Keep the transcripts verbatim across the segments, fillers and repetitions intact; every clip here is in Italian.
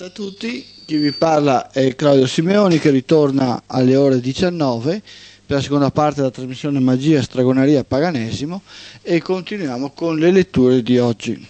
Salve a tutti, chi vi parla è Claudio Simeoni che ritorna alle ore diciannove per la seconda parte della trasmissione Magia, Stregoneria e Paganesimo e continuiamo con le letture di oggi.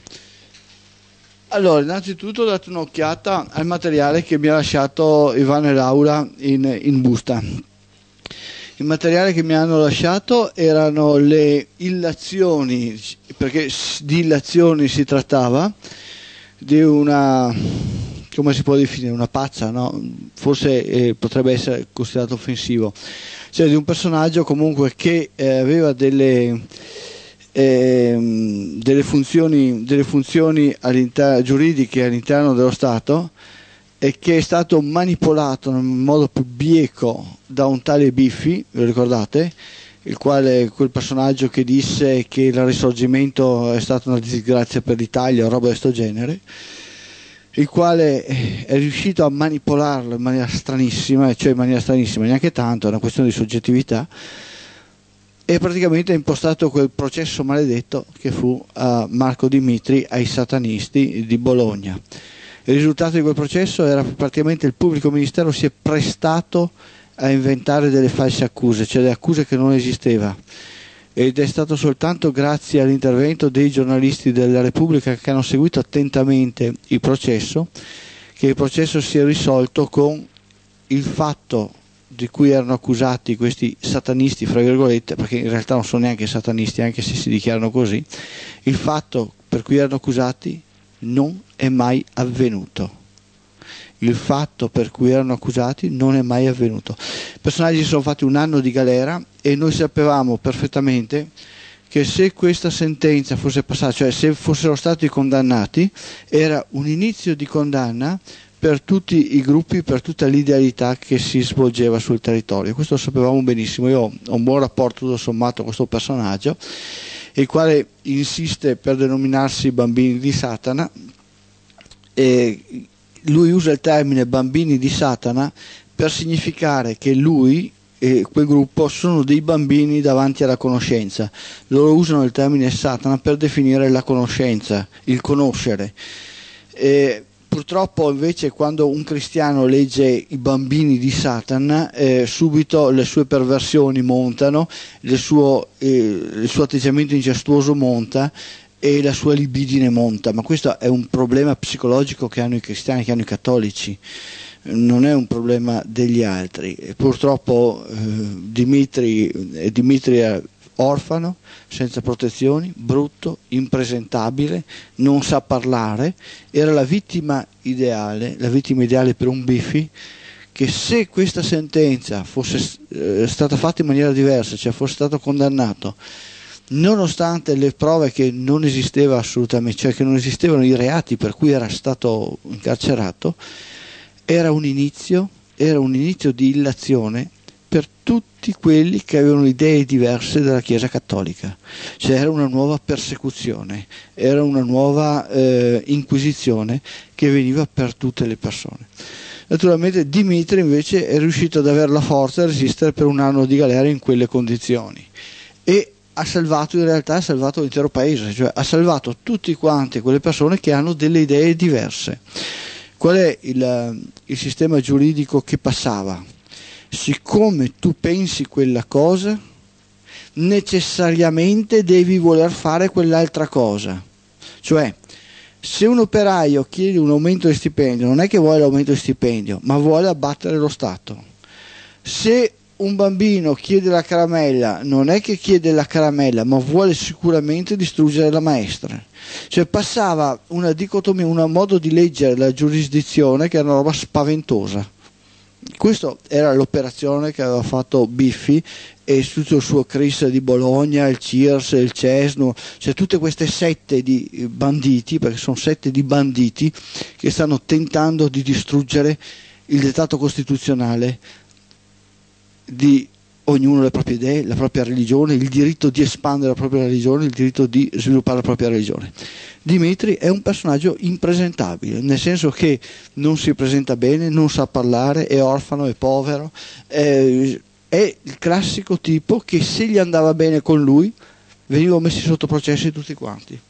Allora, innanzitutto ho dato un'occhiata al materiale che mi ha lasciato Ivano e Laura in, in busta. Il materiale che mi hanno lasciato erano le illazioni, perché di illazioni si trattava, di una, come si può definire, una pazza, no? Forse eh, potrebbe essere considerato offensivo, cioè di un personaggio comunque che eh, aveva delle, eh, delle funzioni, delle funzioni all'inter- giuridiche all'interno dello Stato e che è stato manipolato in modo più bieco da un tale Biffi, vi ricordate? Il quale, quel personaggio che disse che il risorgimento è stata una disgrazia per l'Italia o roba di questo genere, il quale è riuscito a manipolarlo in maniera stranissima, cioè in maniera stranissima, neanche tanto, è una questione di soggettività, e praticamente ha impostato quel processo maledetto che fu a Marco Dimitri, ai satanisti di Bologna. Il risultato di quel processo era praticamente il pubblico ministero si è prestato a inventare delle false accuse, cioè delle accuse che non esisteva, ed è stato soltanto grazie all'intervento dei giornalisti della Repubblica che hanno seguito attentamente il processo che il processo si è risolto con il fatto di cui erano accusati questi satanisti, fra virgolette, perché in realtà non sono neanche satanisti anche se si dichiarano così, il fatto per cui erano accusati non è mai avvenuto. Il fatto per cui erano accusati non è mai avvenuto. I personaggi si sono fatti un anno di galera e noi sapevamo perfettamente che se questa sentenza fosse passata, cioè se fossero stati condannati, era un inizio di condanna per tutti i gruppi, per tutta l'idealità che si svolgeva sul territorio. Questo lo sapevamo benissimo. Io ho un buon rapporto tutto sommato con questo personaggio, il quale insiste per denominarsi bambini di Satana, e lui usa il termine bambini di Satana per significare che lui e quel gruppo sono dei bambini davanti alla conoscenza. Loro usano il termine Satana per definire la conoscenza, il conoscere. E purtroppo invece quando un cristiano legge i bambini di Satana, eh, subito le sue perversioni montano, le suo, eh, il suo atteggiamento incestuoso monta e la sua libidine monta, ma questo è un problema psicologico che hanno i cristiani, che hanno i cattolici, non è un problema degli altri. E purtroppo eh, Dimitri, eh, Dimitri è orfano, senza protezioni, brutto, impresentabile, non sa parlare, era la vittima ideale, la vittima ideale per un Biffi, che se questa sentenza fosse eh, stata fatta in maniera diversa, cioè fosse stato condannato nonostante le prove che non esisteva assolutamente, cioè che non esistevano i reati per cui era stato incarcerato, era un inizio, era un inizio di illazione per tutti quelli che avevano idee diverse dalla Chiesa Cattolica, cioè era una nuova persecuzione, era una nuova eh, inquisizione che veniva per tutte le persone. Naturalmente Dimitri invece è riuscito ad avere la forza di resistere per un anno di galera in quelle condizioni e ha salvato, in realtà ha salvato l'intero paese, cioè ha salvato tutti quanti quelle persone che hanno delle idee diverse. Qual è il, il sistema giuridico che passava? Siccome tu pensi quella cosa, necessariamente devi voler fare quell'altra cosa. Cioè, se un operaio chiede un aumento di stipendio, non è che vuole l'aumento di stipendio, ma vuole abbattere lo Stato. Se un bambino chiede la caramella, non è che chiede la caramella, ma vuole sicuramente distruggere la maestra. Cioè passava una dicotomia, un modo di leggere la giurisdizione che era una roba spaventosa. Questa era l'operazione che aveva fatto Biffi e tutto il suo Cris di Bologna, il C I R S, il Cesno, cioè tutte queste sette di banditi, perché sono sette di banditi che stanno tentando di distruggere il dettato costituzionale di ognuno le proprie idee, la propria religione, il diritto di espandere la propria religione, il diritto di sviluppare la propria religione. Dimitri è un personaggio impresentabile, nel senso che non si presenta bene, non sa parlare, è orfano, è povero, è, è il classico tipo che se gli andava bene con lui venivano messi sotto processo tutti quanti.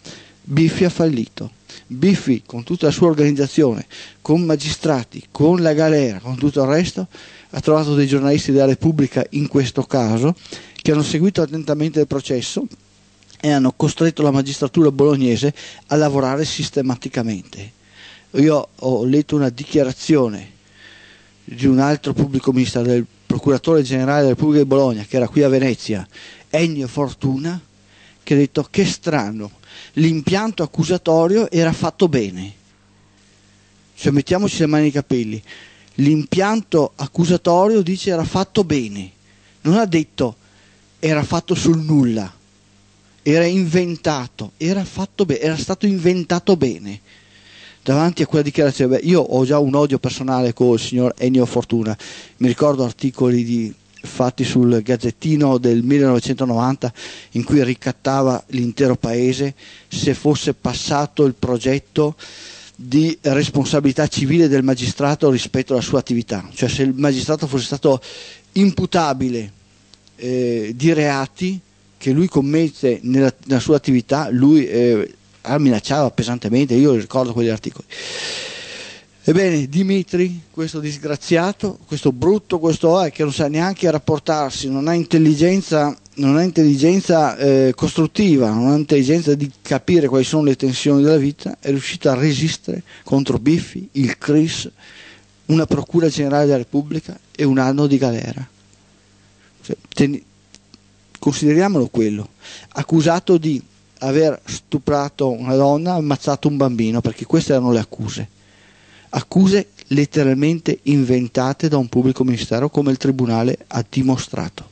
Biffi ha fallito. Biffi, con tutta la sua organizzazione, con magistrati, con la galera, con tutto il resto, ha trovato dei giornalisti della Repubblica in questo caso che hanno seguito attentamente il processo e hanno costretto la magistratura bolognese a lavorare sistematicamente. Io ho letto una dichiarazione di un altro pubblico ministero, del procuratore generale della Repubblica di Bologna, che era qui a Venezia, Ennio Fortuna, che ha detto: che strano, l'impianto accusatorio era fatto bene. Cioè, mettiamoci le mani nei capelli, l'impianto accusatorio, dice, era fatto bene, non ha detto era fatto sul nulla, era inventato, era fatto bene, era stato inventato bene. Davanti a quella dichiarazione, beh, io ho già un odio personale con il signor Ennio Fortuna, mi ricordo articoli di, fatti sul Gazzettino del millenovecentonovanta in cui ricattava l'intero paese se fosse passato il progetto di responsabilità civile del magistrato rispetto alla sua attività, cioè se il magistrato fosse stato imputabile eh, di reati che lui commette nella, nella sua attività, lui eh, minacciava pesantemente, io ricordo quegli articoli. Ebbene, Dimitri, questo disgraziato, questo brutto, questo eh, che non sa neanche rapportarsi, non ha intelligenza, non ha intelligenza eh, costruttiva, non ha intelligenza di capire quali sono le tensioni della vita, è riuscito a resistere contro Biffi, il C R I S, una procura generale della Repubblica e un anno di galera. Cioè, ten- consideriamolo quello, accusato di aver stuprato una donna, ammazzato un bambino, perché queste erano le accuse. Accuse letteralmente inventate da un pubblico ministero, come il tribunale ha dimostrato.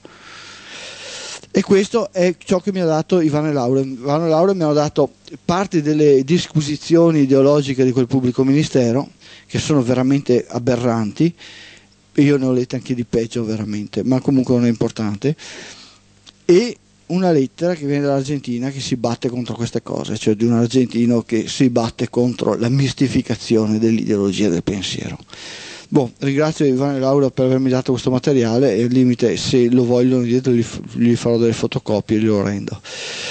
E questo è ciò che mi ha dato Ivano Lauro. Ivano Lauro mi ha dato parte delle disquisizioni ideologiche di quel pubblico ministero, che sono veramente aberranti, io ne ho lette anche di peggio veramente, ma comunque non è importante, e una lettera che viene dall'Argentina che si batte contro queste cose, cioè di un argentino che si batte contro la mistificazione dell'ideologia del pensiero. Boh, ringrazio Ivano e Laura per avermi dato questo materiale e al limite, se lo vogliono dietro, gli, gli farò delle fotocopie e glielo rendo.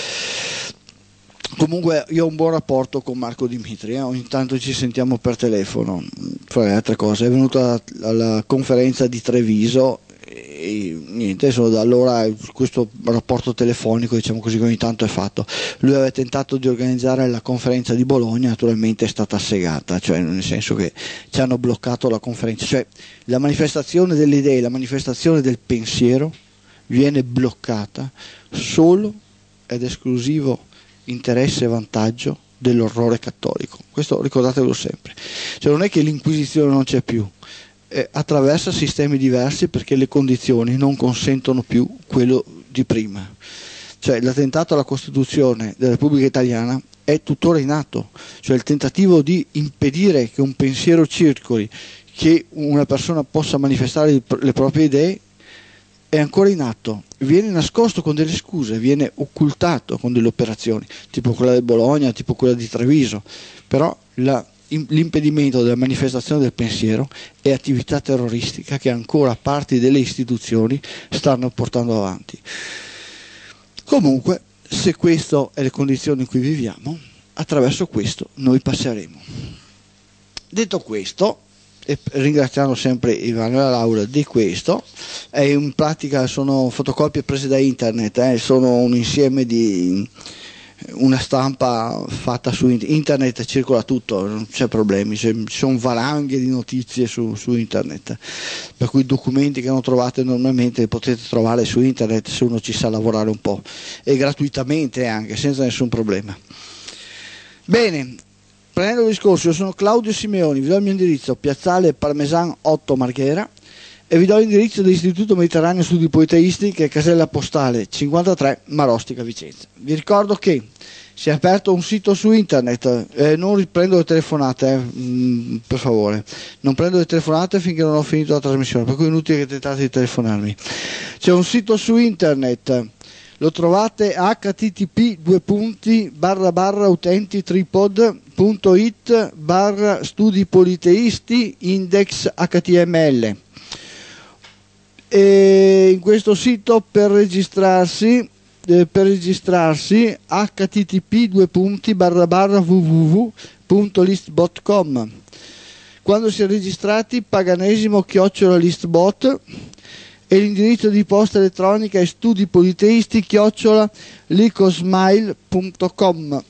Comunque io ho un buon rapporto con Marco Dimitri, eh? Ogni tanto ci sentiamo per telefono, fra le altre cose. È venuto alla, alla conferenza di Treviso e niente, solo da allora questo rapporto telefonico, diciamo così, che ogni tanto è fatto. Lui aveva tentato di organizzare la conferenza di Bologna, naturalmente è stata assegata, cioè nel senso che ci hanno bloccato la conferenza, cioè la manifestazione delle idee, la manifestazione del pensiero viene bloccata solo ed esclusivo interesse e vantaggio dell'orrore cattolico. Questo ricordatevelo sempre, cioè non è che l'Inquisizione non c'è più, eh, attraversa sistemi diversi perché le condizioni non consentono più quello di prima. Cioè l'attentato alla Costituzione della Repubblica Italiana è tuttora in atto, cioè il tentativo di impedire che un pensiero circoli, che una persona possa manifestare le proprie idee, è ancora in atto, viene nascosto con delle scuse, viene occultato con delle operazioni, tipo quella di Bologna, tipo quella di Treviso, però la, l'impedimento della manifestazione del pensiero è attività terroristica che ancora parti delle istituzioni stanno portando avanti. Comunque, se queste è le condizioni in cui viviamo, attraverso questo noi passeremo. Detto questo, e ringraziando sempre Ivano e la Laura di questo, e in pratica sono fotocopie prese da internet, eh, sono un insieme di una stampa fatta su internet, circola tutto, non c'è problemi, ci sono valanghe di notizie su, su internet, per cui documenti che non trovate normalmente li potete trovare su internet se uno ci sa lavorare un po', e gratuitamente anche, senza nessun problema. Bene, prendendo il discorso, io sono Claudio Simeoni, vi do il mio indirizzo, Piazzale Parmesan otto Marghera, e vi do l'indirizzo dell'Istituto Mediterraneo Studi Politeisti, che è casella postale cinquantatré Marostica Vicenza. Vi ricordo che si è aperto un sito su internet, eh, non prendo le telefonate, eh, mh, per favore, non prendo le telefonate finché non ho finito la trasmissione, per cui è inutile che tentate di telefonarmi. C'è un sito su internet, lo trovate a h t t p due punti barra barra utenti tripod punto it barra studi politeisti index H T M L. E in questo sito, per registrarsi, eh, per registrarsi h t t p due punti barra barra w w w punto listbot punto com. Quando si è registrati, paganesimo chiocciola listbot, e l'indirizzo di posta elettronica è studipoliteisti chiocciola licosmile punto com.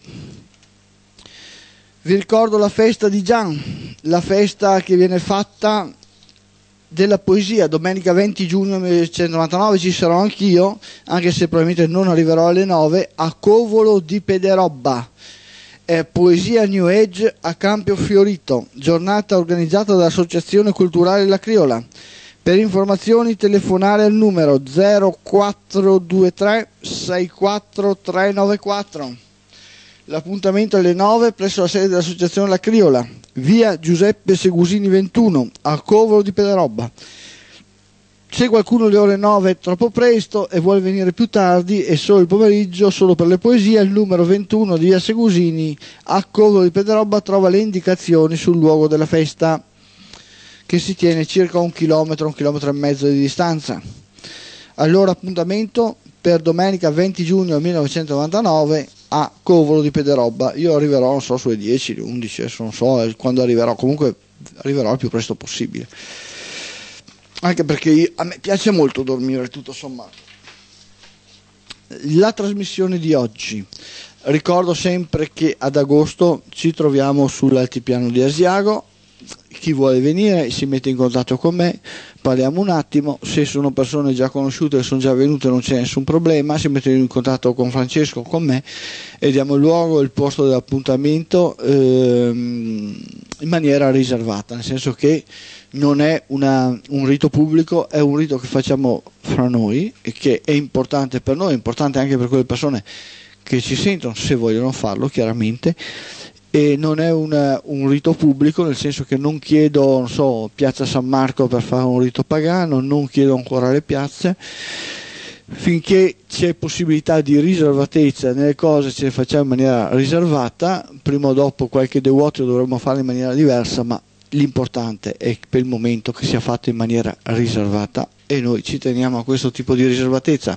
Vi ricordo la festa di Gian, la festa che viene fatta della poesia. Domenica venti giugno millenovecentonovantanove ci sarò anch'io, anche se probabilmente non arriverò alle nove, a Covolo di Pederobba. È poesia New Age a Campio Fiorito, giornata organizzata dall'Associazione Culturale La Criolla. Per informazioni telefonare al numero zero quattro due tre sei quattro tre nove quattro. L'appuntamento alle nove presso la sede dell'Associazione La Criolla, via Giuseppe Segusini ventuno, a Covolo di Pederobba. Se qualcuno alle ore nove è troppo presto e vuole venire più tardi e solo il pomeriggio, solo per le poesie, il numero ventuno di via Segusini a Covolo di Pederobba trova le indicazioni sul luogo della festa, che si tiene circa un chilometro, un chilometro e mezzo di distanza. Allora appuntamento per domenica venti giugno millenovecentonovantanove a Covolo di Pederobba. Io arriverò, non so, sulle dieci, undici, adesso non so quando arriverò, comunque arriverò il più presto possibile. Anche perché io, a me piace molto dormire, tutto sommato. La trasmissione di oggi. Ricordo sempre che ad agosto ci troviamo sull'altipiano di Asiago. Chi vuole venire si mette in contatto con me, parliamo un attimo. Se sono persone già conosciute che sono già venute non c'è nessun problema, si mettono in contatto con Francesco, con me, e diamo il luogo, il posto dell'appuntamento ehm, in maniera riservata, nel senso che non è una, un rito pubblico, è un rito che facciamo fra noi e che è importante per noi, è importante anche per quelle persone che ci sentono, se vogliono farlo chiaramente. E non è una, un rito pubblico, nel senso che non chiedo, non so, piazza San Marco per fare un rito pagano, non chiedo ancora le piazze. Finché c'è possibilità di riservatezza nelle cose, ce le facciamo in maniera riservata. Prima o dopo qualche devoto dovremmo farlo in maniera diversa, ma l'importante è per il momento che sia fatto in maniera riservata e noi ci teniamo a questo tipo di riservatezza.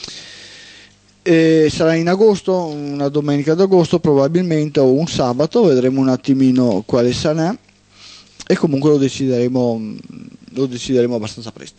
E sarà in agosto, una domenica d'agosto probabilmente, o un sabato, vedremo un attimino quale sarà, e comunque lo decideremo, lo decideremo abbastanza presto.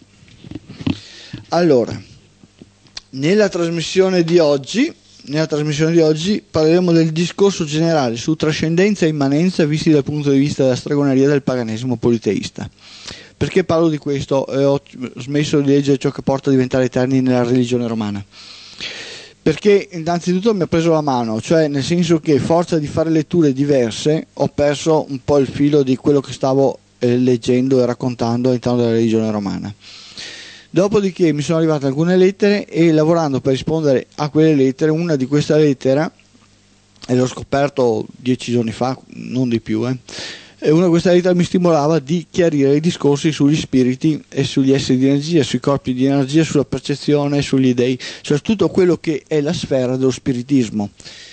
Allora, nella trasmissione di oggi, nella trasmissione di oggi parleremo del discorso generale su trascendenza e immanenza visti dal punto di vista della stregoneria del paganesimo politeista. Perché parlo di questo e ho smesso di leggere ciò che porta a diventare eterni nella religione romana? Perché innanzitutto mi ha preso la mano, cioè nel senso che forza di fare letture diverse ho perso un po' il filo di quello che stavo eh, leggendo e raccontando all'interno della religione romana. Dopodiché mi sono arrivate alcune lettere e lavorando per rispondere a quelle lettere, una di queste lettere, e l'ho scoperto dieci giorni fa, non di più, eh, e una di queste lettere mi stimolava di chiarire i discorsi sugli spiriti e sugli esseri di energia, sui corpi di energia, sulla percezione, sugli dei, cioè tutto quello che è la sfera dello spiritismo.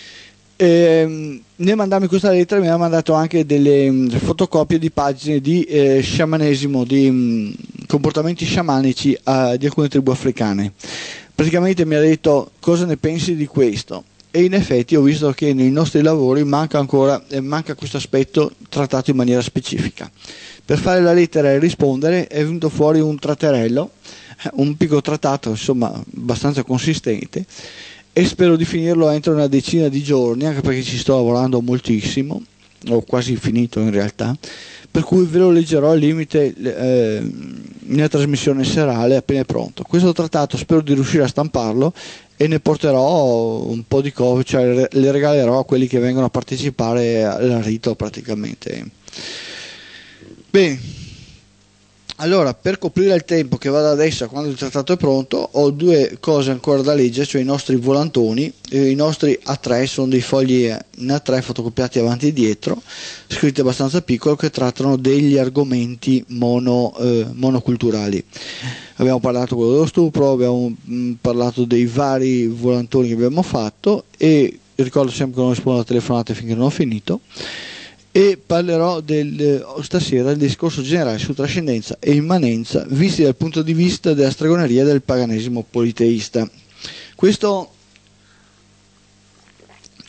E, nel mandarmi questa lettera mi ha mandato anche delle mh, fotocopie di pagine di eh, sciamanesimo, di mh, comportamenti sciamanici uh, di alcune tribù africane. Praticamente mi ha detto cosa ne pensi di questo. E in effetti ho visto che nei nostri lavori manca ancora eh, manca questo aspetto trattato in maniera specifica. Per fare la lettera e rispondere è venuto fuori un tratterello, un piccolo trattato insomma abbastanza consistente, e spero di finirlo entro una decina di giorni, anche perché ci sto lavorando moltissimo, ho quasi finito in realtà, per cui ve lo leggerò al limite eh, nella trasmissione serale appena è pronto. Questo trattato spero di riuscire a stamparlo e ne porterò un po' di cose, cioè le regalerò a quelli che vengono a partecipare al rito praticamente. Bene, allora per coprire il tempo che va da adesso a quando il trattato è pronto ho due cose ancora da leggere, cioè i nostri volantoni. Eh, i nostri A tre sono dei fogli in A tre fotocopiati avanti e dietro, scritti abbastanza piccolo, che trattano degli argomenti mono, eh, monoculturali. Abbiamo parlato quello dello stupro, abbiamo mh, parlato dei vari volantoni che abbiamo fatto, e ricordo sempre che non rispondo alle telefonate finché non ho finito, e parlerò del, eh, stasera del discorso generale su trascendenza e immanenza visti dal punto di vista della stregoneria del paganesimo politeista. Questo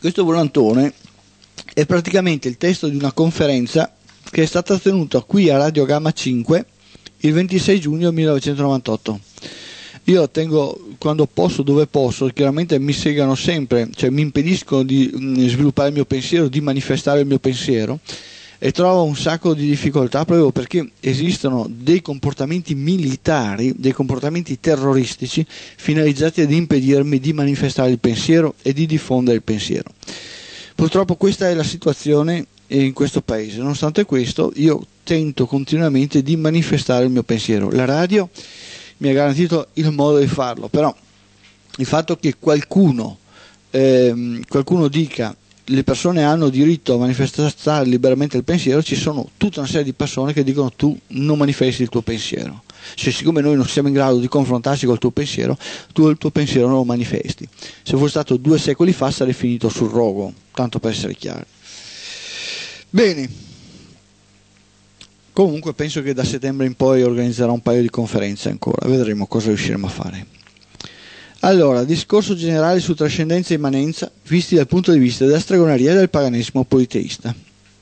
Questo volantone è praticamente il testo di una conferenza che è stata tenuta qui a Radio Gamma cinque il ventisei giugno millenovecentonovantotto. Io tengo, quando posso, dove posso, chiaramente mi segano sempre, cioè mi impediscono di mh, sviluppare il mio pensiero, di manifestare il mio pensiero, e trovo un sacco di difficoltà proprio perché esistono dei comportamenti militari, dei comportamenti terroristici finalizzati ad impedirmi di manifestare il pensiero e di diffondere il pensiero. Purtroppo questa è la situazione in questo paese. Nonostante questo, io tento continuamente di manifestare il mio pensiero. La radio mi ha garantito il modo di farlo, però il fatto che qualcuno, ehm, qualcuno dica le persone hanno diritto a manifestare liberamente il pensiero, ci sono tutta una serie di persone che dicono tu non manifesti il tuo pensiero. Cioè, siccome noi non siamo in grado di confrontarci col tuo pensiero, tu il tuo pensiero non lo manifesti. Se fosse stato due secoli fa sarei finito sul rogo, tanto per essere chiari. Bene. Comunque penso che da settembre in poi organizzerò un paio di conferenze ancora, vedremo cosa riusciremo a fare. Allora, discorso generale su trascendenza e immanenza, visti dal punto di vista della stregoneria e del paganesimo politeista.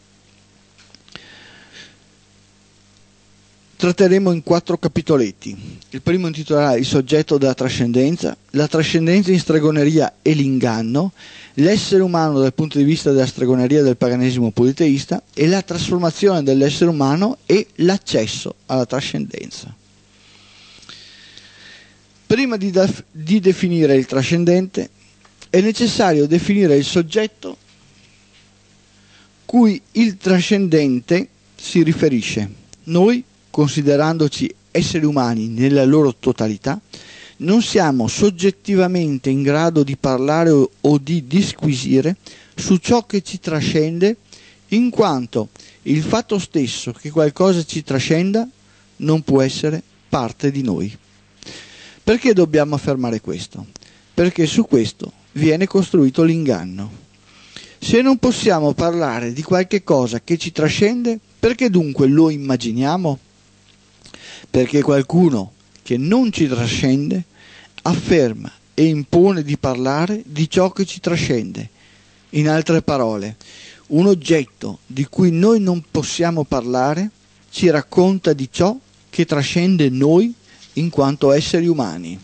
Tratteremo in quattro capitoletti. Il primo intitolerà il soggetto della trascendenza, la trascendenza in stregoneria e l'inganno, l'essere umano dal punto di vista della stregoneria e del paganesimo politeista e la trasformazione dell'essere umano e l'accesso alla trascendenza. Prima di, def- di definire il trascendente è necessario definire il soggetto cui il trascendente si riferisce. Noi, considerandoci esseri umani nella loro totalità, non siamo soggettivamente in grado di parlare o, o di disquisire su ciò che ci trascende, in quanto il fatto stesso che qualcosa ci trascenda non può essere parte di noi. Perché dobbiamo affermare questo? Perché su questo viene costruito l'inganno. Se non possiamo parlare di qualche cosa che ci trascende, perché dunque lo immaginiamo? Perché qualcuno che non ci trascende afferma e impone di parlare di ciò che ci trascende. In altre parole, un oggetto di cui noi non possiamo parlare ci racconta di ciò che trascende noi in quanto esseri umani.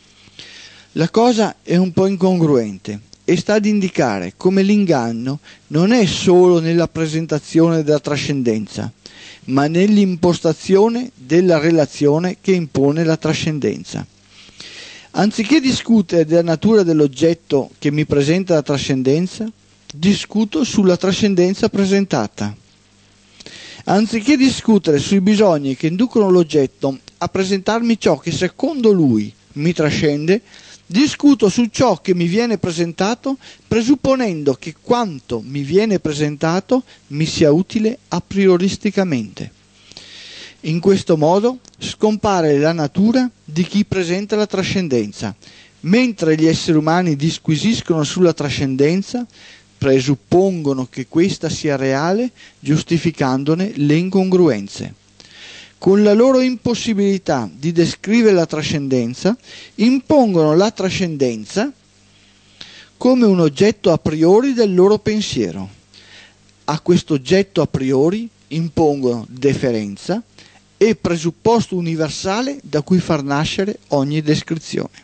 La cosa è un po' incongruente e sta ad indicare come l'inganno non è solo nella presentazione della trascendenza, ma nell'impostazione della relazione che impone la trascendenza. Anziché discutere della natura dell'oggetto che mi presenta la trascendenza, discuto sulla trascendenza presentata. Anziché discutere sui bisogni che inducono l'oggetto a presentarmi ciò che secondo lui mi trascende, discuto su ciò che mi viene presentato, presupponendo che quanto mi viene presentato mi sia utile a prioristicamente. In questo modo scompare la natura di chi presenta la trascendenza, mentre gli esseri umani disquisiscono sulla trascendenza, presuppongono che questa sia reale, giustificandone le incongruenze. Con la loro impossibilità di descrivere la trascendenza, impongono la trascendenza come un oggetto a priori del loro pensiero. A questo oggetto a priori impongono deferenza e presupposto universale da cui far nascere ogni descrizione.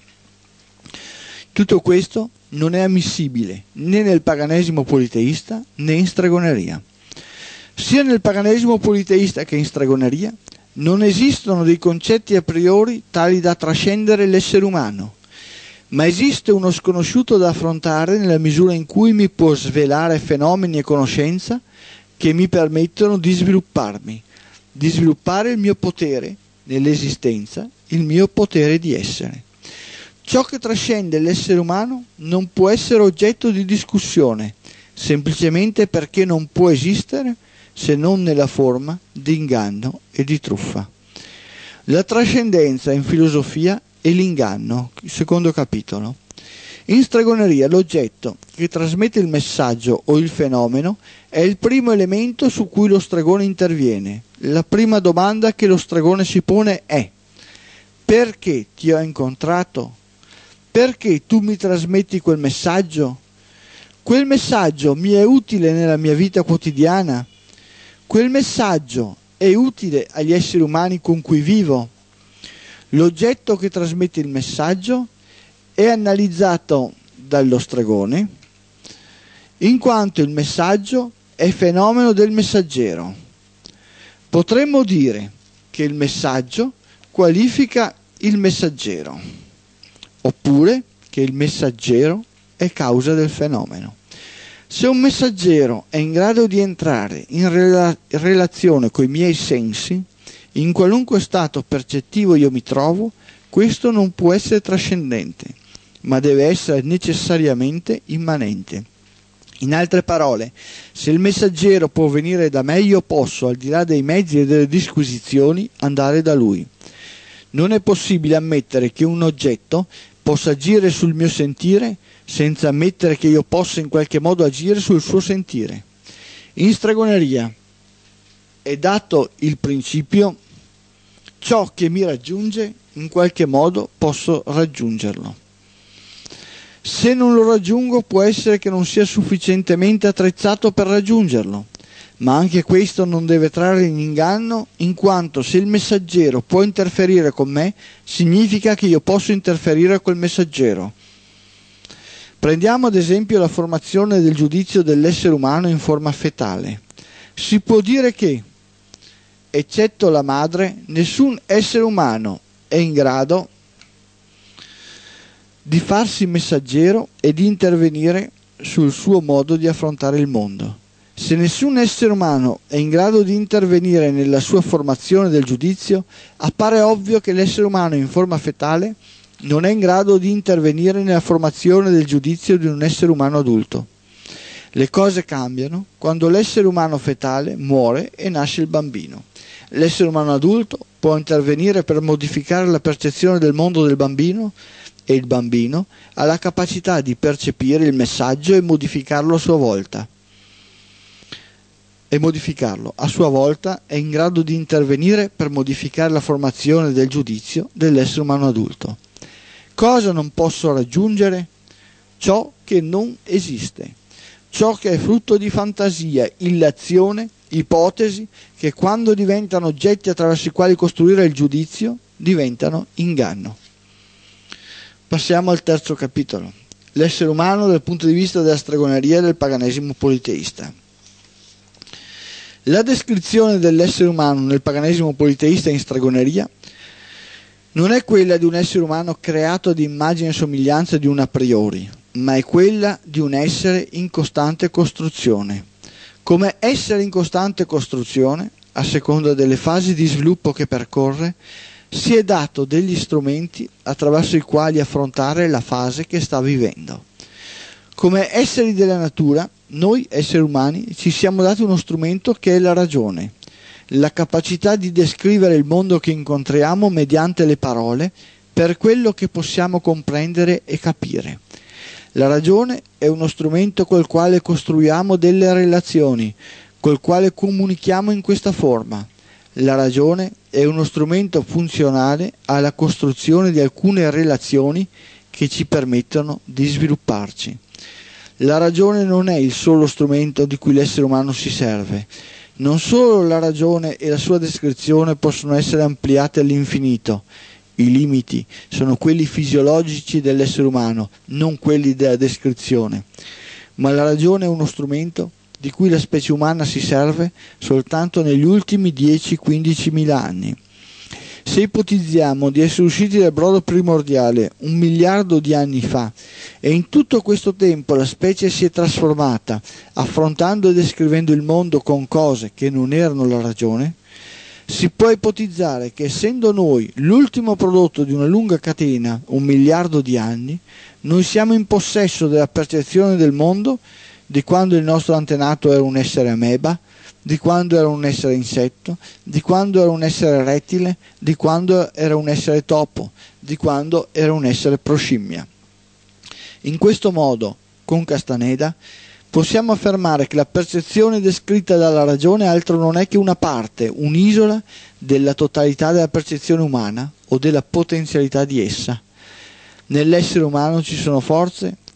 Tutto questo non è ammissibile né nel paganesimo politeista né in stregoneria. Sia nel paganesimo politeista che in stregoneria non esistono dei concetti a priori tali da trascendere l'essere umano, ma esiste uno sconosciuto da affrontare nella misura in cui mi può svelare fenomeni e conoscenza che mi permettono di svilupparmi, di sviluppare il mio potere nell'esistenza, il mio potere di essere. Ciò che trascende l'essere umano non può essere oggetto di discussione, semplicemente perché non può esistere se non nella forma di inganno e di truffa. La trascendenza in filosofia è l'inganno, il secondo capitolo. In stregoneria l'oggetto che trasmette il messaggio o il fenomeno è il primo elemento su cui lo stregone interviene. La prima domanda che lo stregone si pone è: perché ti ho incontrato? Perché tu mi trasmetti quel messaggio? Quel messaggio mi è utile nella mia vita quotidiana? Quel messaggio è utile agli esseri umani con cui vivo? L'oggetto che trasmette il messaggio è analizzato dallo stregone, in quanto il messaggio è fenomeno del messaggero. Potremmo dire che il messaggio qualifica il messaggero, oppure che il messaggero è causa del fenomeno. Se un messaggero è in grado di entrare in rela- relazione con i miei sensi, in qualunque stato percettivo io mi trovo, questo non può essere trascendente, ma deve essere necessariamente immanente. In altre parole, se il messaggero può venire da me, io posso, al di là dei mezzi e delle disquisizioni, andare da lui. Non è possibile ammettere che un oggetto possa agire sul mio sentire senza ammettere che io possa in qualche modo agire sul suo sentire. In stregoneria è dato il principio: ciò che mi raggiunge in qualche modo posso raggiungerlo. Se non lo raggiungo, può essere che non sia sufficientemente attrezzato per raggiungerlo, ma anche questo non deve trarre in inganno, in quanto se il messaggero può interferire con me, significa che io posso interferire col messaggero. Prendiamo ad esempio la formazione del giudizio dell'essere umano in forma fetale. Si può dire che, eccetto la madre, nessun essere umano è in grado di farsi messaggero e di intervenire sul suo modo di affrontare il mondo. Se nessun essere umano è in grado di intervenire nella sua formazione del giudizio, appare ovvio che l'essere umano in forma fetale non è in grado di intervenire nella formazione del giudizio di un essere umano adulto. Le cose cambiano quando l'essere umano fetale muore e nasce il bambino. L'essere umano adulto può intervenire per modificare la percezione del mondo del bambino, e il bambino ha la capacità di percepire il messaggio e modificarlo a sua volta. E modificarlo a sua volta è in grado di intervenire per modificare la formazione del giudizio dell'essere umano adulto. Cosa non posso raggiungere? Ciò che non esiste, ciò che è frutto di fantasia, illazione, ipotesi, che quando diventano oggetti attraverso i quali costruire il giudizio, diventano inganno. Passiamo al terzo capitolo, l'essere umano dal punto di vista della stregoneria e del paganesimo politeista. La descrizione dell'essere umano nel paganesimo politeista e in stregoneria non è quella di un essere umano creato ad immagine e somiglianza di un a priori, ma è quella di un essere in costante costruzione. Come essere in costante costruzione, a seconda delle fasi di sviluppo che percorre, si è dato degli strumenti attraverso i quali affrontare la fase che sta vivendo. Come esseri della natura, noi esseri umani ci siamo dati uno strumento che è la ragione, la capacità di descrivere il mondo che incontriamo mediante le parole per quello che possiamo comprendere e capire. La ragione è uno strumento col quale costruiamo delle relazioni, col quale comunichiamo in questa forma. La ragione è uno strumento funzionale alla costruzione di alcune relazioni che ci permettono di svilupparci. La ragione non è il solo strumento di cui l'essere umano si serve. Non solo la ragione e la sua descrizione possono essere ampliate all'infinito. I limiti sono quelli fisiologici dell'essere umano, non quelli della descrizione. Ma la ragione è uno strumento di cui la specie umana si serve soltanto negli ultimi dieci quindici mila anni. Se ipotizziamo di essere usciti dal brodo primordiale un miliardo di anni fa e in tutto questo tempo la specie si è trasformata, affrontando e descrivendo il mondo con cose che non erano la ragione, si può ipotizzare che essendo noi l'ultimo prodotto di una lunga catena, un miliardo di anni, noi siamo in possesso della percezione del mondo di quando il nostro antenato era un essere ameba, di quando era un essere insetto, di quando era un essere rettile, di quando era un essere topo, di quando era un essere proscimmia. In questo modo, con Castaneda, possiamo affermare che la percezione descritta dalla ragione altro non è che una parte, un'isola della totalità della percezione umana o della potenzialità di essa. Nell'essere umano ci sono forze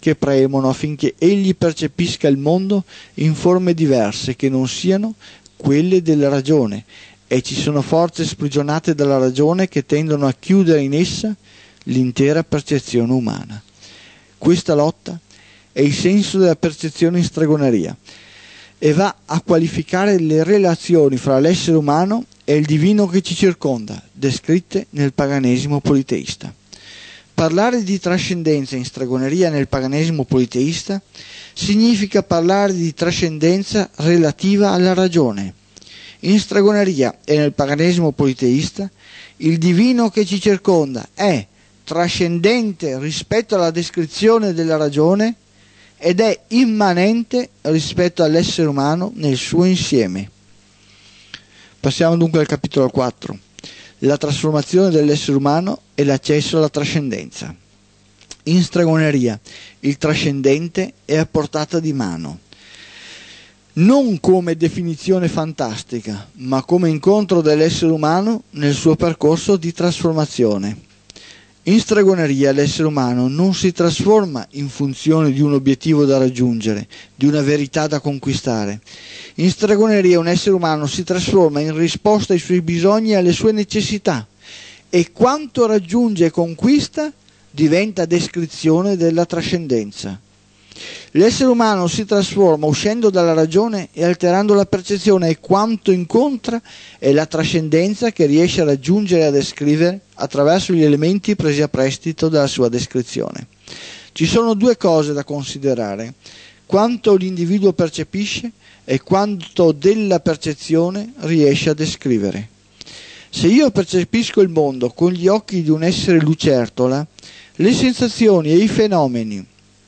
che premono affinché egli percepisca il mondo in forme diverse che non siano quelle della ragione, e ci sono forze sprigionate dalla ragione che tendono a chiudere in essa l'intera percezione umana. Questa lotta è il senso della percezione in stregoneria e va a qualificare le relazioni fra l'essere umano e il divino che ci circonda, descritte nel paganesimo politeista. Parlare di trascendenza in stregoneria nel paganesimo politeista significa parlare di trascendenza relativa alla ragione. In stregoneria e nel paganesimo politeista il divino che ci circonda è trascendente rispetto alla descrizione della ragione ed è immanente rispetto all'essere umano nel suo insieme. Passiamo dunque al capitolo quattro. La trasformazione dell'essere umano e l'accesso alla trascendenza. In stregoneria il trascendente è a portata di mano, non come definizione fantastica, ma come incontro dell'essere umano nel suo percorso di trasformazione. In stregoneria l'essere umano non si trasforma in funzione di un obiettivo da raggiungere, di una verità da conquistare. In stregoneria un essere umano si trasforma in risposta ai suoi bisogni e alle sue necessità, e quanto raggiunge e conquista diventa descrizione della trascendenza. L'essere umano si trasforma uscendo dalla ragione e alterando la percezione, e quanto incontra è la trascendenza che riesce a raggiungere e a descrivere attraverso gli elementi presi a prestito dalla sua descrizione. Ci sono due cose da considerare: quanto l'individuo percepisce e quanto della percezione riesce a descrivere. Se io percepisco il mondo con gli occhi di un essere lucertola, le sensazioni e i fenomeni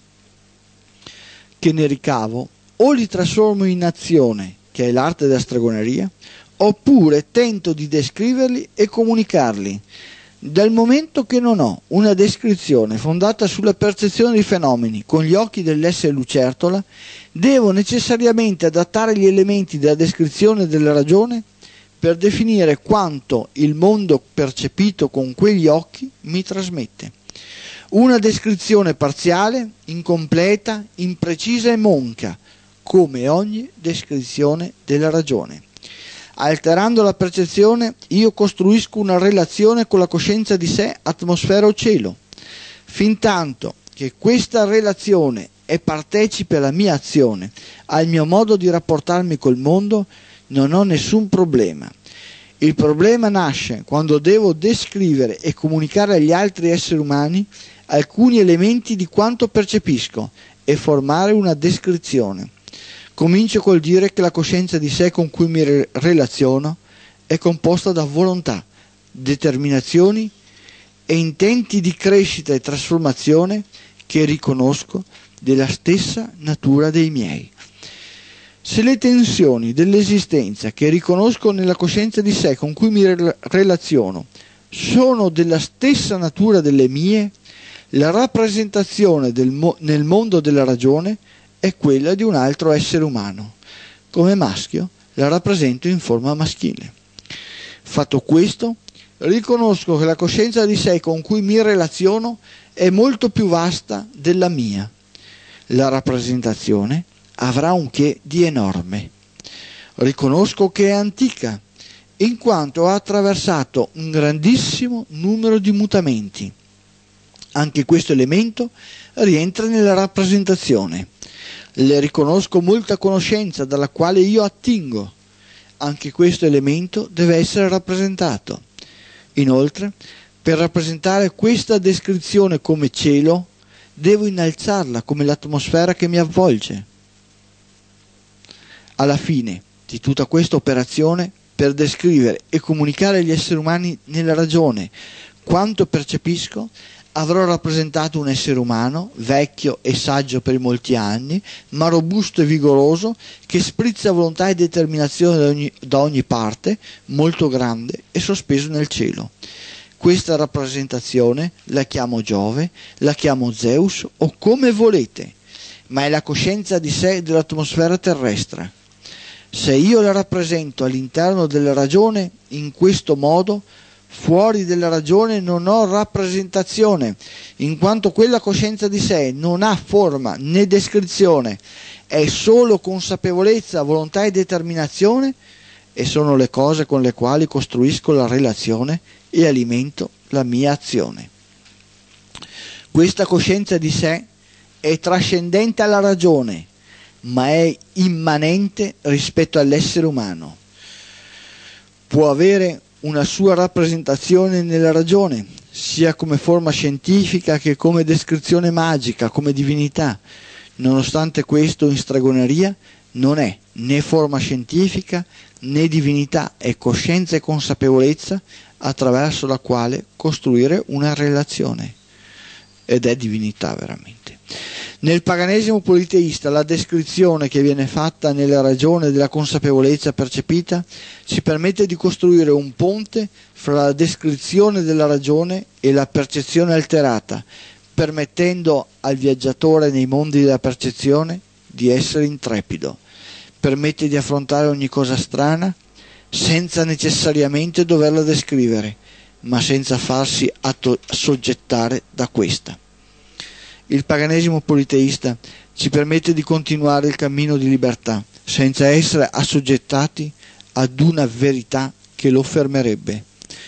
che ne ricavo o li trasformo in azione, che è l'arte della stregoneria, oppure tento di descriverli e comunicarli. Dal momento che non ho una descrizione fondata sulla percezione dei fenomeni con gli occhi dell'essere lucertola, devo necessariamente adattare gli elementi della descrizione della ragione per definire quanto il mondo percepito con quegli occhi mi trasmette. Una descrizione parziale, incompleta, imprecisa e monca, come ogni descrizione della ragione. Alterando la percezione, io costruisco una relazione con la coscienza di sé, atmosfera o cielo. Fintanto che questa relazione è partecipe alla mia azione, al mio modo di rapportarmi col mondo, non ho nessun problema. Il problema nasce quando devo descrivere e comunicare agli altri esseri umani alcuni elementi di quanto percepisco e formare una descrizione. Comincio col dire che la coscienza di sé con cui mi re- relaziono è composta da volontà, determinazioni e intenti di crescita e trasformazione che riconosco della stessa natura dei miei. Se le tensioni dell'esistenza che riconosco nella coscienza di sé con cui mi re- relaziono sono della stessa natura delle mie, la rappresentazione del mo- nel mondo della ragione è quella di un altro essere umano. Come maschio la rappresento in forma maschile. Fatto questo, riconosco che la coscienza di sé con cui mi relaziono è molto più vasta della mia. La rappresentazione avrà un che di enorme. Riconosco che è antica, in quanto ha attraversato un grandissimo numero di mutamenti. Anche questo elemento rientra nella rappresentazione. Le riconosco molta conoscenza dalla quale io attingo. Anche questo elemento deve essere rappresentato. Inoltre, per rappresentare questa descrizione come cielo, devo innalzarla come l'atmosfera che mi avvolge. Alla fine di tutta questa operazione, per descrivere e comunicare agli esseri umani nella ragione quanto percepisco, avrò rappresentato un essere umano, vecchio e saggio per molti anni, ma robusto e vigoroso, che sprizza volontà e determinazione da ogni, da ogni parte, molto grande e sospeso nel cielo. Questa rappresentazione la chiamo Giove, la chiamo Zeus o come volete, ma è la coscienza di sé dell'atmosfera terrestre. Se io la rappresento all'interno della ragione in questo modo, Fuori della ragione non ho rappresentazione, in quanto quella coscienza di sé non ha forma né descrizione, è solo consapevolezza, volontà e determinazione, e sono le cose con le quali costruisco la relazione e alimento la mia azione. Questa coscienza di sé è trascendente alla ragione, ma è immanente rispetto all'essere umano. Può avere una sua rappresentazione nella ragione, sia come forma scientifica che come descrizione magica, come divinità. Nonostante questo, in stregoneria non è né forma scientifica né divinità, è coscienza e consapevolezza attraverso la quale costruire una relazione, ed è divinità veramente. Nel paganesimo politeista la descrizione che viene fatta nella ragione della consapevolezza percepita ci permette di costruire un ponte fra la descrizione della ragione e la percezione alterata, permettendo al viaggiatore nei mondi della percezione di essere intrepido. Permette di affrontare ogni cosa strana senza necessariamente doverla descrivere, ma senza farsi assoggettare da questa. Il paganesimo politeista ci permette di continuare il cammino di libertà senza essere assoggettati ad una verità che lo fermerebbe.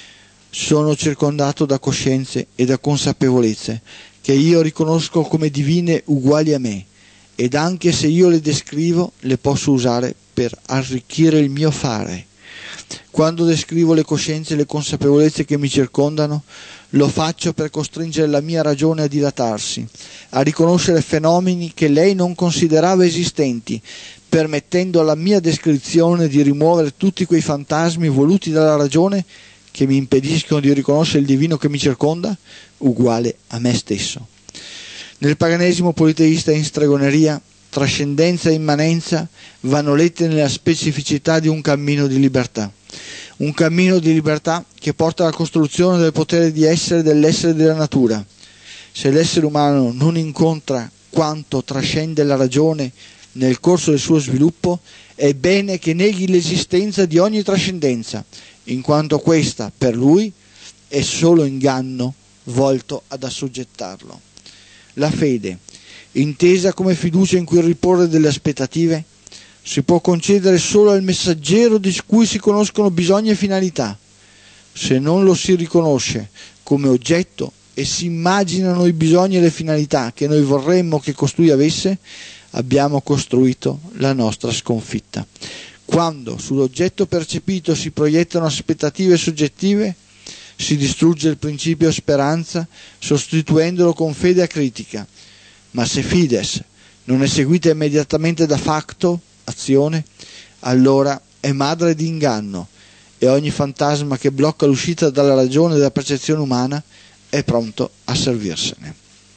Sono circondato da coscienze e da consapevolezze che io riconosco come divine uguali a me, ed anche se io le descrivo le posso usare per arricchire il mio fare. Quando descrivo le coscienze e le consapevolezze che mi circondano, lo faccio per costringere la mia ragione a dilatarsi, a riconoscere fenomeni che lei non considerava esistenti, permettendo alla mia descrizione di rimuovere tutti quei fantasmi voluti dalla ragione che mi impediscono di riconoscere il divino che mi circonda, uguale a me stesso. Nel paganesimo politeista e in stregoneria, trascendenza e immanenza vanno lette nella specificità di un cammino di libertà. Un cammino di libertà che porta alla costruzione del potere di essere dell'essere della natura. Se l'essere umano non incontra quanto trascende la ragione nel corso del suo sviluppo, è bene che neghi l'esistenza di ogni trascendenza, in quanto questa, per lui, è solo inganno volto ad assoggettarlo. La fede, intesa come fiducia in cui riporre delle aspettative, si può concedere solo al messaggero di cui si conoscono bisogni e finalità. Se non lo si riconosce come oggetto e si immaginano i bisogni e le finalità che noi vorremmo che costui avesse, abbiamo costruito la nostra sconfitta. Quando sull'oggetto percepito si proiettano aspettative soggettive, si distrugge il principio speranza sostituendolo con fede acritica. Ma se fides non è seguita immediatamente da facto, azione, allora è madre di inganno, e ogni fantasma che blocca l'uscita dalla ragione della percezione umana è pronto a servirsene.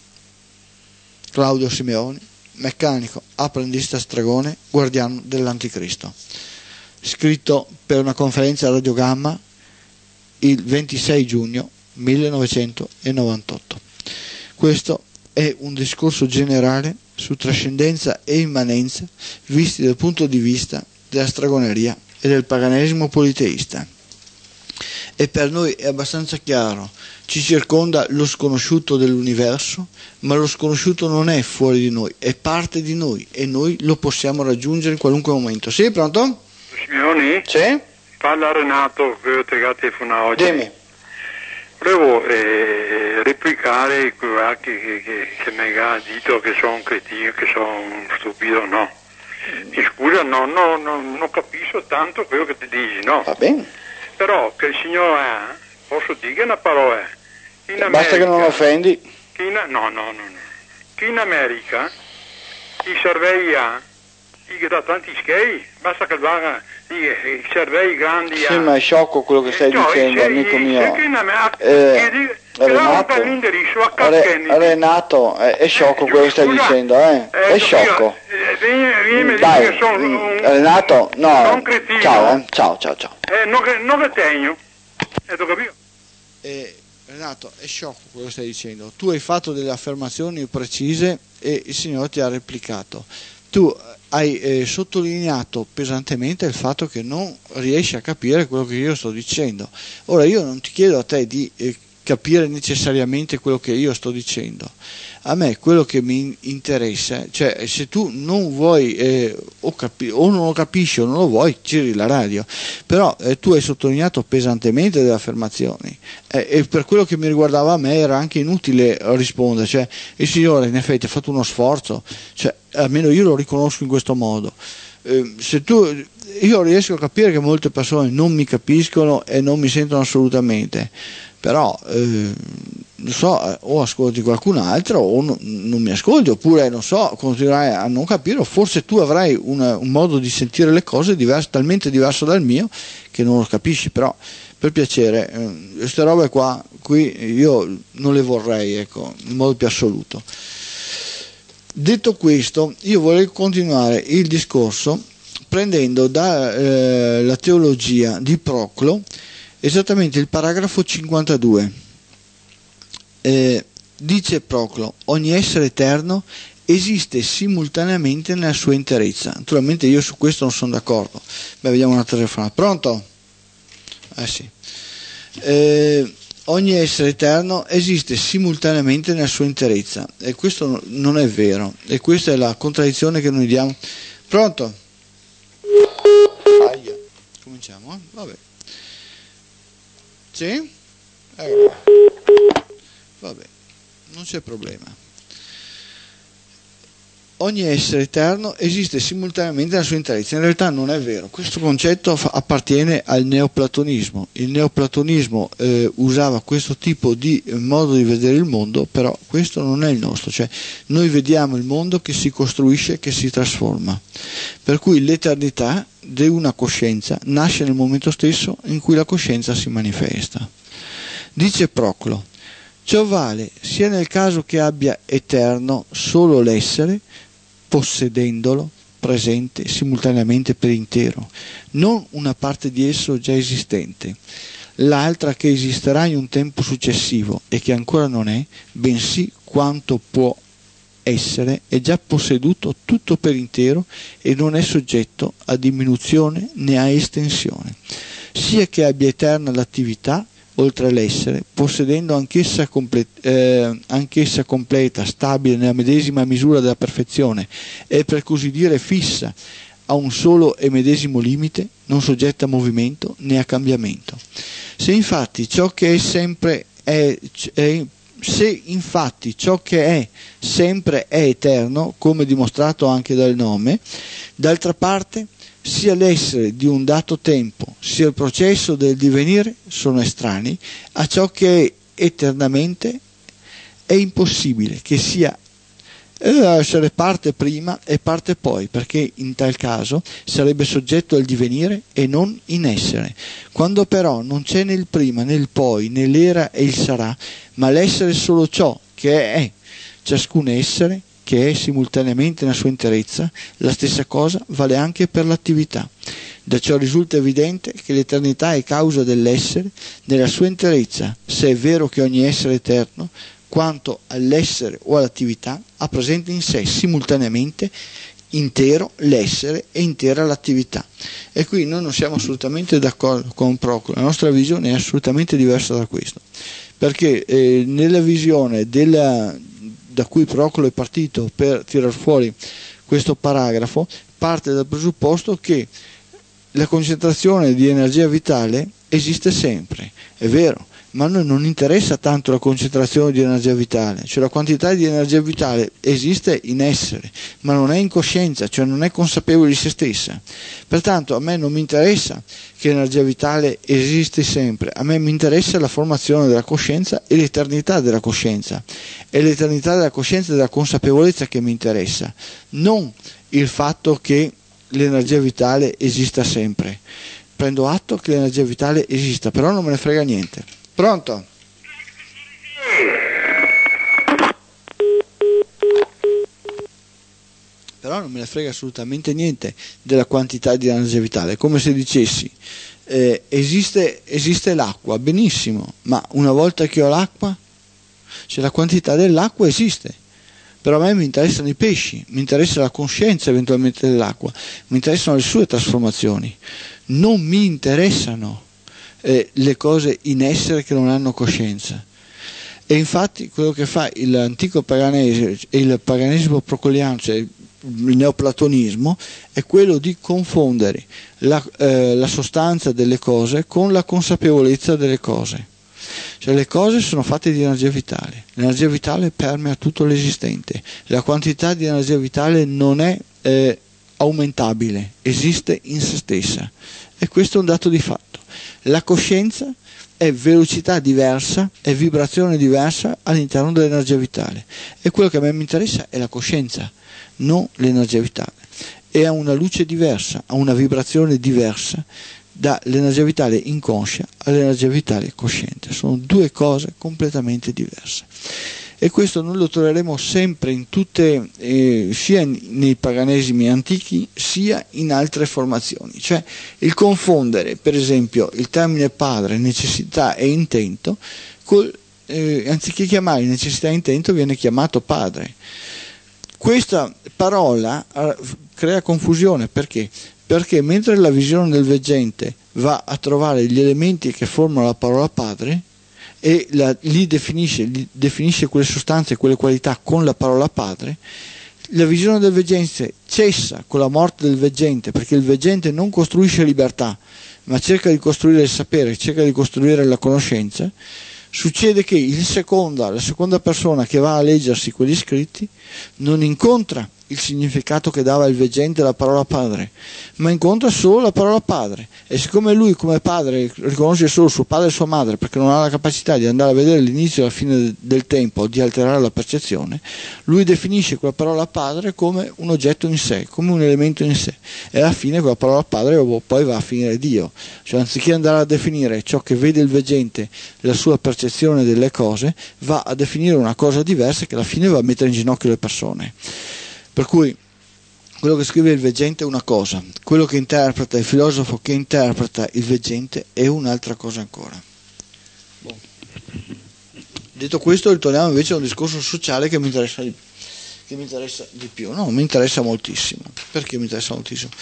Claudio Simeoni, meccanico, apprendista stregone, guardiano dell'Anticristo. Scritto per una conferenza a Radio Gamma il ventisei giugno millenovecentonovantotto. Questo è un discorso generale su trascendenza e immanenza visti dal punto di vista della stregoneria e del paganesimo politeista. E per noi è abbastanza chiaro, ci circonda lo sconosciuto dell'universo, ma lo sconosciuto non è fuori di noi, è parte di noi e noi lo possiamo raggiungere in qualunque momento. Sì, pronto? Simeoni? Sì? Parla Renato, che ho telefonato oggi. Dimmi. Volevo eh, replicare quella che, che, che, che mi ha detto che sono un cretino, che sono un stupido, no. Mi scusa, no, no, no, non capisco tanto quello che ti dici, no. Va bene. Però che il signore ha, posso dire una parola, in America, basta che non offendi. Che in, no, no, no, no. Che in America i servei ha, che da tanti schei, basta che va i servei grandi. Sì, ma è sciocco quello che stai no, dicendo, se, amico se, mio. Eh, Renato, Re, Renato, è, è sciocco quello che stai dicendo, eh? È sciocco. Dai, Renato, no, ciao, eh? ciao, ciao, ciao. Eh, non che, non che tengo, eh, tu capito? Eh, Renato, è sciocco quello che stai dicendo. Tu hai fatto delle affermazioni precise e il Signore ti ha replicato. Tu hai eh, sottolineato pesantemente il fatto che non riesci a capire quello che io sto dicendo. Ora io non ti chiedo a te di eh, capire necessariamente quello che io sto dicendo. A me quello che mi interessa, cioè se tu non vuoi eh, o, capi- o non lo capisci o non lo vuoi, giri la radio, però eh, tu hai sottolineato pesantemente delle affermazioni eh, e per quello che mi riguardava a me era anche inutile rispondere, cioè il signore in effetti ha fatto uno sforzo, cioè almeno io lo riconosco in questo modo. Eh, se tu, io riesco a capire che molte persone non mi capiscono e non mi sentono assolutamente, però eh, non so, o ascolti qualcun altro o no, non mi ascolti, oppure non so, continuerai a non capire, o forse tu avrai una, un modo di sentire le cose diverso, talmente diverso dal mio che non lo capisci. Però per piacere, eh, queste robe qua qui io non le vorrei, ecco, in modo più assoluto. Detto questo, io vorrei continuare il discorso prendendo dalla eh, teologia di Proclo esattamente il paragrafo cinquantadue. Eh, dice Proclo: ogni essere eterno esiste simultaneamente nella sua interezza. Naturalmente io su questo non sono d'accordo. Beh, vediamo una telefonata. Pronto? Eh sì. Eh, ogni essere eterno esiste simultaneamente nella sua interezza, e questo non è vero, e questa è la contraddizione che noi diamo. Pronto? Aia. Cominciamo, eh? Vabbè. Sì? Ecco. Vabbè, non c'è problema. Ogni essere eterno esiste simultaneamente nella sua interezza. In realtà non è vero, questo concetto fa- appartiene al neoplatonismo. Il neoplatonismo eh, usava questo tipo di modo di vedere il mondo, però questo non è il nostro, cioè noi vediamo il mondo che si costruisce, che si trasforma, per cui l'eternità di una coscienza nasce nel momento stesso in cui la coscienza si manifesta. Dice Proclo: ciò vale sia nel caso che abbia eterno solo l'essere, possedendolo presente simultaneamente per intero, non una parte di esso già esistente, l'altra che esisterà in un tempo successivo e che ancora non è, bensì quanto può essere è già posseduto tutto per intero e non è soggetto a diminuzione né a estensione, sia che abbia eterna l'attività oltre l'essere, possedendo anch'essa, comple- eh, anch'essa completa, stabile nella medesima misura della perfezione e per così dire fissa a un solo e medesimo limite, non soggetta a movimento né a cambiamento. Se infatti ciò che è sempre è, è se infatti ciò che è sempre è eterno, come dimostrato anche dal nome, d'altra parte sia l'essere di un dato tempo, sia il processo del divenire sono estranei a ciò che è eternamente, è impossibile che sia essere parte prima e parte poi, perché in tal caso sarebbe soggetto al divenire e non in essere. Quando però non c'è né il prima né il poi, né l'era e il sarà, ma l'essere solo ciò che è, ciascun essere che è simultaneamente nella sua interezza, la stessa cosa vale anche per l'attività. Da ciò risulta evidente che l'eternità è causa dell'essere nella sua interezza, se è vero che ogni essere eterno, quanto all'essere o all'attività, ha presente in sé simultaneamente intero l'essere e intera l'attività. E qui noi non siamo assolutamente d'accordo con Proclo, la nostra visione è assolutamente diversa da questo, perché eh, nella visione della, da cui Proclo è partito per tirar fuori questo paragrafo, parte dal presupposto che la concentrazione di energia vitale esiste sempre, è vero, ma a noi non interessa tanto la concentrazione di energia vitale, cioè la quantità di energia vitale esiste in essere, ma non è in coscienza, cioè non è consapevole di se stessa. Pertanto a me non mi interessa che l'energia vitale esiste sempre, a me mi interessa la formazione della coscienza e l'eternità della coscienza. È l'eternità della coscienza e della consapevolezza che mi interessa, non il fatto che l'energia vitale esista sempre. Prendo atto che l'energia vitale esista, però non me ne frega niente. Pronto? Però non me ne frega assolutamente niente della quantità di energia vitale, è come se dicessi eh, esiste, esiste l'acqua, benissimo, ma una volta che ho l'acqua, cioè la quantità dell'acqua esiste, però a me mi interessano i pesci, mi interessa la coscienza eventualmente dell'acqua, mi interessano le sue trasformazioni, non mi interessano eh, le cose in essere che non hanno coscienza. E infatti quello che fa l'antico paganesimo e il paganesimo procoliano, cioè il neoplatonismo, è quello di confondere la, eh, la sostanza delle cose con la consapevolezza delle cose. Cioè le cose sono fatte di energia vitale, l'energia vitale permea tutto l'esistente, la quantità di energia vitale non è eh, aumentabile, esiste in se stessa, e questo è un dato di fatto. La coscienza è velocità diversa, è vibrazione diversa all'interno dell'energia vitale, e quello che a me mi interessa è la coscienza, non l'energia vitale, e ha una luce diversa, ha una vibrazione diversa dall'energia vitale inconscia all'energia vitale cosciente. Sono due cose completamente diverse, e questo noi lo troveremo sempre in tutte, eh, sia nei paganesimi antichi sia in altre formazioni. Cioè il confondere per esempio il termine padre, necessità e intento col, eh, anziché chiamare necessità e intento viene chiamato padre. Questa parola eh, crea confusione, perché? Perché mentre la visione del veggente va a trovare gli elementi che formano la parola padre e la, li, definisce, li definisce quelle sostanze e quelle qualità con la parola padre, la visione del veggente cessa con la morte del veggente, perché il veggente non costruisce libertà, ma cerca di costruire il sapere, cerca di costruire la conoscenza. Succede che il seconda, la seconda persona che va a leggersi quegli scritti non incontra il significato che dava il veggente alla parola padre, ma incontra solo la parola padre, e siccome lui come padre riconosce solo suo padre e sua madre, perché non ha la capacità di andare a vedere l'inizio e la fine del tempo, di alterare la percezione, lui definisce quella parola padre come un oggetto in sé, come un elemento in sé, e alla fine quella parola padre poi va a finire Dio. Cioè anziché andare a definire ciò che vede il veggente, la sua percezione delle cose, va a definire una cosa diversa che alla fine va a mettere in ginocchio le persone. Per cui quello che scrive il veggente è una cosa, quello che interpreta, il filosofo che interpreta il veggente è un'altra cosa ancora. Bon. Detto questo, ritorniamo invece a un discorso sociale che mi interessa di, che mi interessa di più. No, mi interessa moltissimo. Perché mi interessa moltissimo?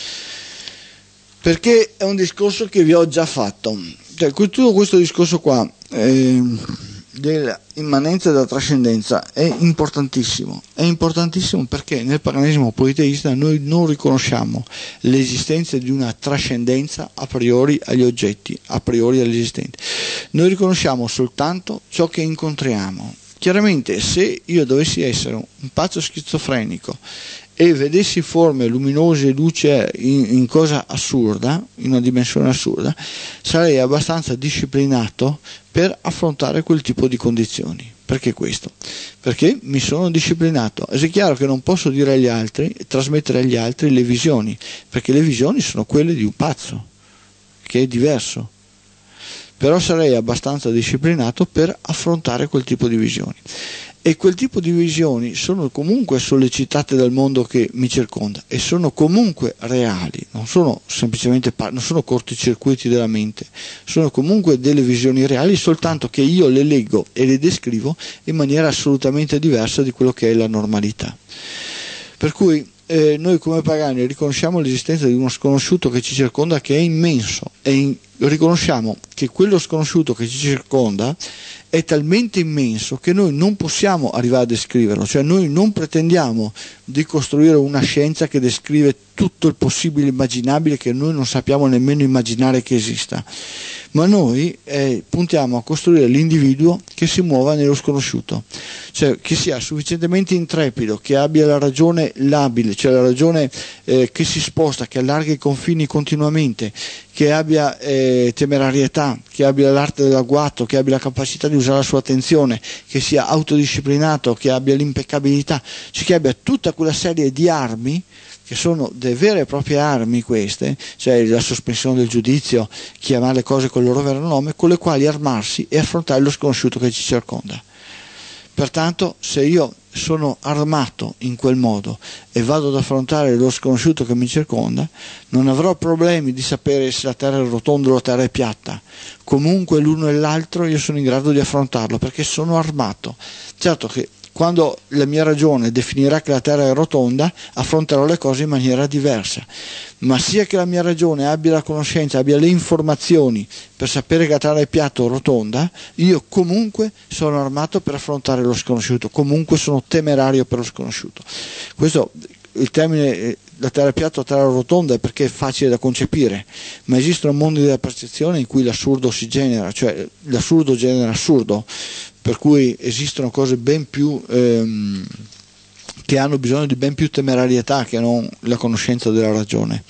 Perché è un discorso che vi ho già fatto. Cioè, tutto questo discorso qua eh, dell'immanenza della trascendenza è importantissimo. È importantissimo perché nel paganesimo politeista noi non riconosciamo l'esistenza di una trascendenza a priori agli oggetti, a priori all'esistente. Noi riconosciamo soltanto ciò che incontriamo. Chiaramente, se io dovessi essere un pazzo schizofrenico e vedessi forme luminose e luce in, in cosa assurda, in una dimensione assurda, sarei abbastanza disciplinato per affrontare quel tipo di condizioni. Perché questo? Perché mi sono disciplinato. Ed è chiaro che non posso dire agli altri, trasmettere agli altri le visioni, perché le visioni sono quelle di un pazzo, che è diverso. Però sarei abbastanza disciplinato per affrontare quel tipo di visioni. E quel tipo di visioni sono comunque sollecitate dal mondo che mi circonda e sono comunque reali, non sono semplicemente non sono cortocircuiti della mente, sono comunque delle visioni reali, soltanto che io le leggo e le descrivo in maniera assolutamente diversa di quello che è la normalità. Per cui eh, noi come pagani riconosciamo l'esistenza di uno sconosciuto che ci circonda, che è immenso, e in, riconosciamo che quello sconosciuto che ci circonda è talmente immenso che noi non possiamo arrivare a descriverlo, cioè noi non pretendiamo di costruire una scienza che descrive tutto il possibile immaginabile che noi non sappiamo nemmeno immaginare che esista, ma noi eh, puntiamo a costruire l'individuo che si muova nello sconosciuto, cioè che sia sufficientemente intrepido, che abbia la ragione labile, cioè la ragione eh, che si sposta, che allarga i confini continuamente, che abbia eh, temerarietà, che abbia l'arte dell'agguato, che abbia la capacità di usare la sua attenzione, che sia autodisciplinato, che abbia l'impeccabilità, cioè che abbia tutta quella serie di armi che sono delle vere e proprie armi queste, cioè la sospensione del giudizio, chiamare le cose col loro vero nome, con le quali armarsi e affrontare lo sconosciuto che ci circonda. Pertanto, se io sono armato in quel modo e vado ad affrontare lo sconosciuto che mi circonda, non avrò problemi di sapere se la terra è rotonda o la terra è piatta. Comunque l'uno e l'altro io sono in grado di affrontarlo perché sono armato. Certo che quando la mia ragione definirà che la Terra è rotonda, affronterò le cose in maniera diversa. Ma sia che la mia ragione abbia la conoscenza, abbia le informazioni per sapere che la Terra è piatta o rotonda, io comunque sono armato per affrontare lo sconosciuto, comunque sono temerario per lo sconosciuto. Questo, il termine la Terra è piatta o Terra rotonda è perché è facile da concepire, ma esistono mondi della percezione in cui l'assurdo si genera, cioè l'assurdo genera assurdo, per cui esistono cose ben più ehm, che hanno bisogno di ben più temerarietà che non la conoscenza della ragione.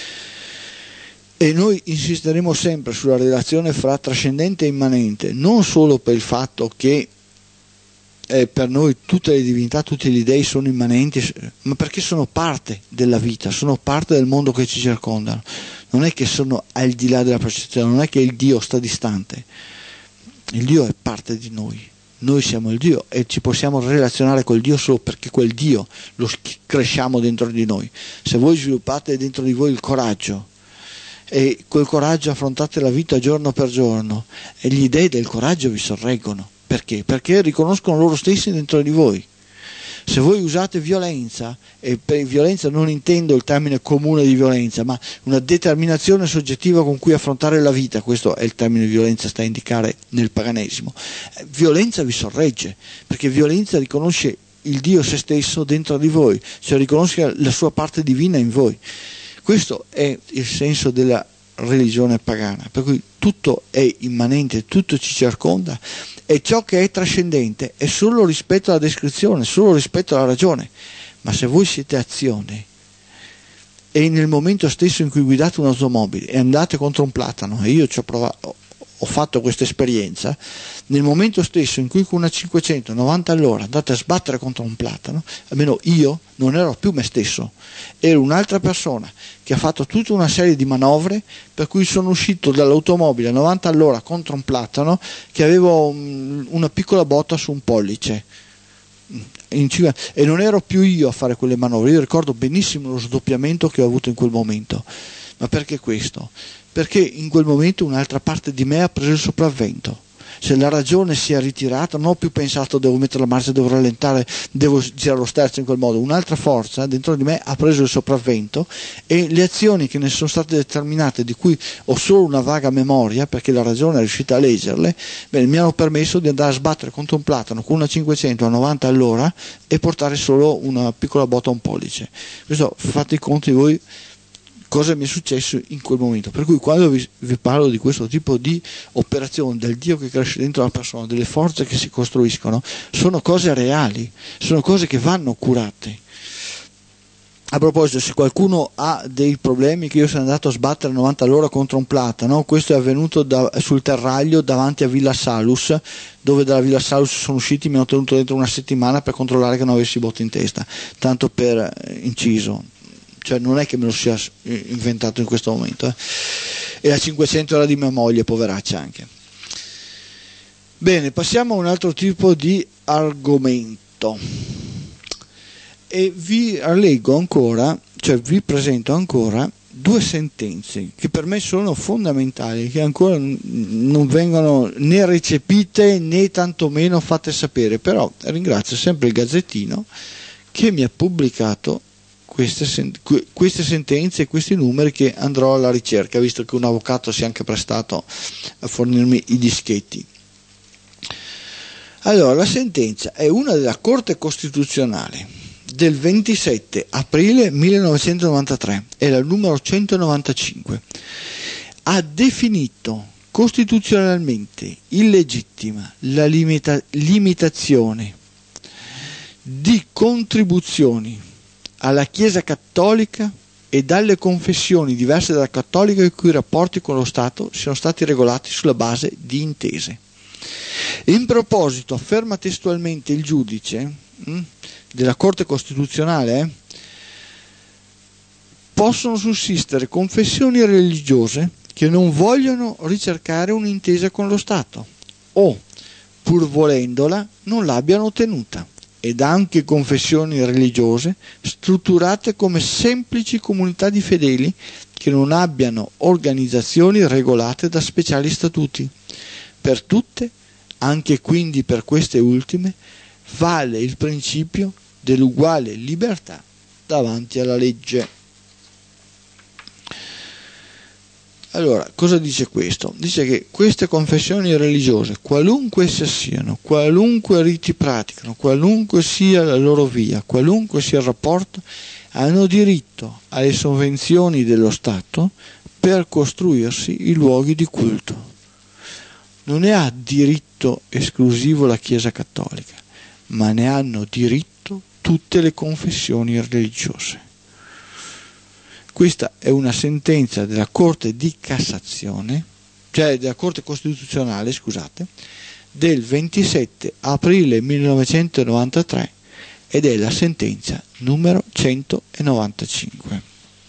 E noi insisteremo sempre sulla relazione fra trascendente e immanente, non solo per il fatto che eh, per noi tutte le divinità, tutti gli dei sono immanenti, ma perché sono parte della vita, sono parte del mondo che ci circondano. Non è che sono al di là della percezione, non è che il Dio sta distante, il Dio è parte di noi. Noi siamo il Dio e ci possiamo relazionare col Dio solo perché quel Dio lo cresciamo dentro di noi. Se voi sviluppate dentro di voi il coraggio e col coraggio affrontate la vita giorno per giorno, e gli dei del coraggio vi sorreggono. Perché? Perché riconoscono loro stessi dentro di voi. Se voi usate violenza, e per violenza non intendo il termine comune di violenza, ma una determinazione soggettiva con cui affrontare la vita, questo è il termine violenza, sta a indicare nel paganesimo, violenza vi sorregge, perché violenza riconosce il Dio se stesso dentro di voi, cioè riconosce la sua parte divina in voi. Questo è il senso della religione pagana, per cui tutto è immanente, tutto ci circonda, e ciò che è trascendente è solo rispetto alla descrizione, solo rispetto alla ragione. Ma se voi siete azione e nel momento stesso in cui guidate un'automobile e andate contro un platano, e io ci ho provato, ho fatto questa esperienza, nel momento stesso in cui con una cinquecento novanta all'ora andate a sbattere contro un platano, almeno io non ero più me stesso, ero un'altra persona che ha fatto tutta una serie di manovre per cui sono uscito dall'automobile a novanta all'ora contro un platano che avevo una piccola botta su un pollice. E non ero più io a fare quelle manovre. Io ricordo benissimo lo sdoppiamento che ho avuto in quel momento. Ma perché questo? Perché in quel momento un'altra parte di me ha preso il sopravvento. Se la ragione si è ritirata, non ho più pensato devo mettere la marcia, devo rallentare, devo girare lo sterzo in quel modo. Un'altra forza dentro di me ha preso il sopravvento e le azioni che ne sono state determinate, di cui ho solo una vaga memoria perché la ragione è riuscita a leggerle, beh, mi hanno permesso di andare a sbattere contro un platano con una cinquecento a novanta all'ora e portare solo una piccola botta a un pollice. Questo, fate i conti voi cosa mi è successo in quel momento. Per cui quando vi, vi parlo di questo tipo di operazione del Dio che cresce dentro la persona, delle forze che si costruiscono, sono cose reali, sono cose che vanno curate. A proposito, se qualcuno ha dei problemi, che io sono andato a sbattere novanta all'ora contro un platano, questo è avvenuto da, sul terraglio davanti a Villa Salus, dove dalla Villa Salus sono usciti, mi hanno tenuto dentro una settimana per controllare che non avessi botte in testa, tanto per eh, inciso. Cioè non è che me lo sia inventato in questo momento, eh. E la cinquecento era di mia moglie, poveraccia anche. Bene, passiamo a un altro tipo di argomento e vi leggo ancora, cioè vi presento ancora due sentenze che per me sono fondamentali, che ancora non vengono né recepite né tantomeno fatte sapere, però ringrazio sempre il Gazzettino che mi ha pubblicato Queste, sen- queste sentenze e questi numeri, che andrò alla ricerca, visto che un avvocato si è anche prestato a fornirmi i dischetti. Allora, la sentenza è una della Corte Costituzionale del ventisette aprile millenovecentonovantatré, è la numero centonovantacinque. Ha definito costituzionalmente illegittima la limita- limitazione di contribuzioni alla Chiesa Cattolica e dalle confessioni diverse dalla cattolica i cui rapporti con lo Stato siano stati regolati sulla base di intese. In proposito, afferma testualmente il giudice mh, della Corte Costituzionale, eh, possono sussistere confessioni religiose che non vogliono ricercare un'intesa con lo Stato o, pur volendola, non l'abbiano ottenuta, ed anche confessioni religiose strutturate come semplici comunità di fedeli che non abbiano organizzazioni regolate da speciali statuti. Per tutte, anche quindi per queste ultime, vale il principio dell'uguale libertà davanti alla legge. Allora, cosa dice questo? Dice che queste confessioni religiose, qualunque esse siano, qualunque riti praticano, qualunque sia la loro via, qualunque sia il rapporto, hanno diritto alle sovvenzioni dello Stato per costruirsi i luoghi di culto. Non ne ha diritto esclusivo la Chiesa Cattolica, ma ne hanno diritto tutte le confessioni religiose. Questa è una sentenza della Corte di Cassazione, cioè della Corte Costituzionale, scusate, del ventisette aprile millenovecentonovantatré ed è la sentenza numero centonovantacinque.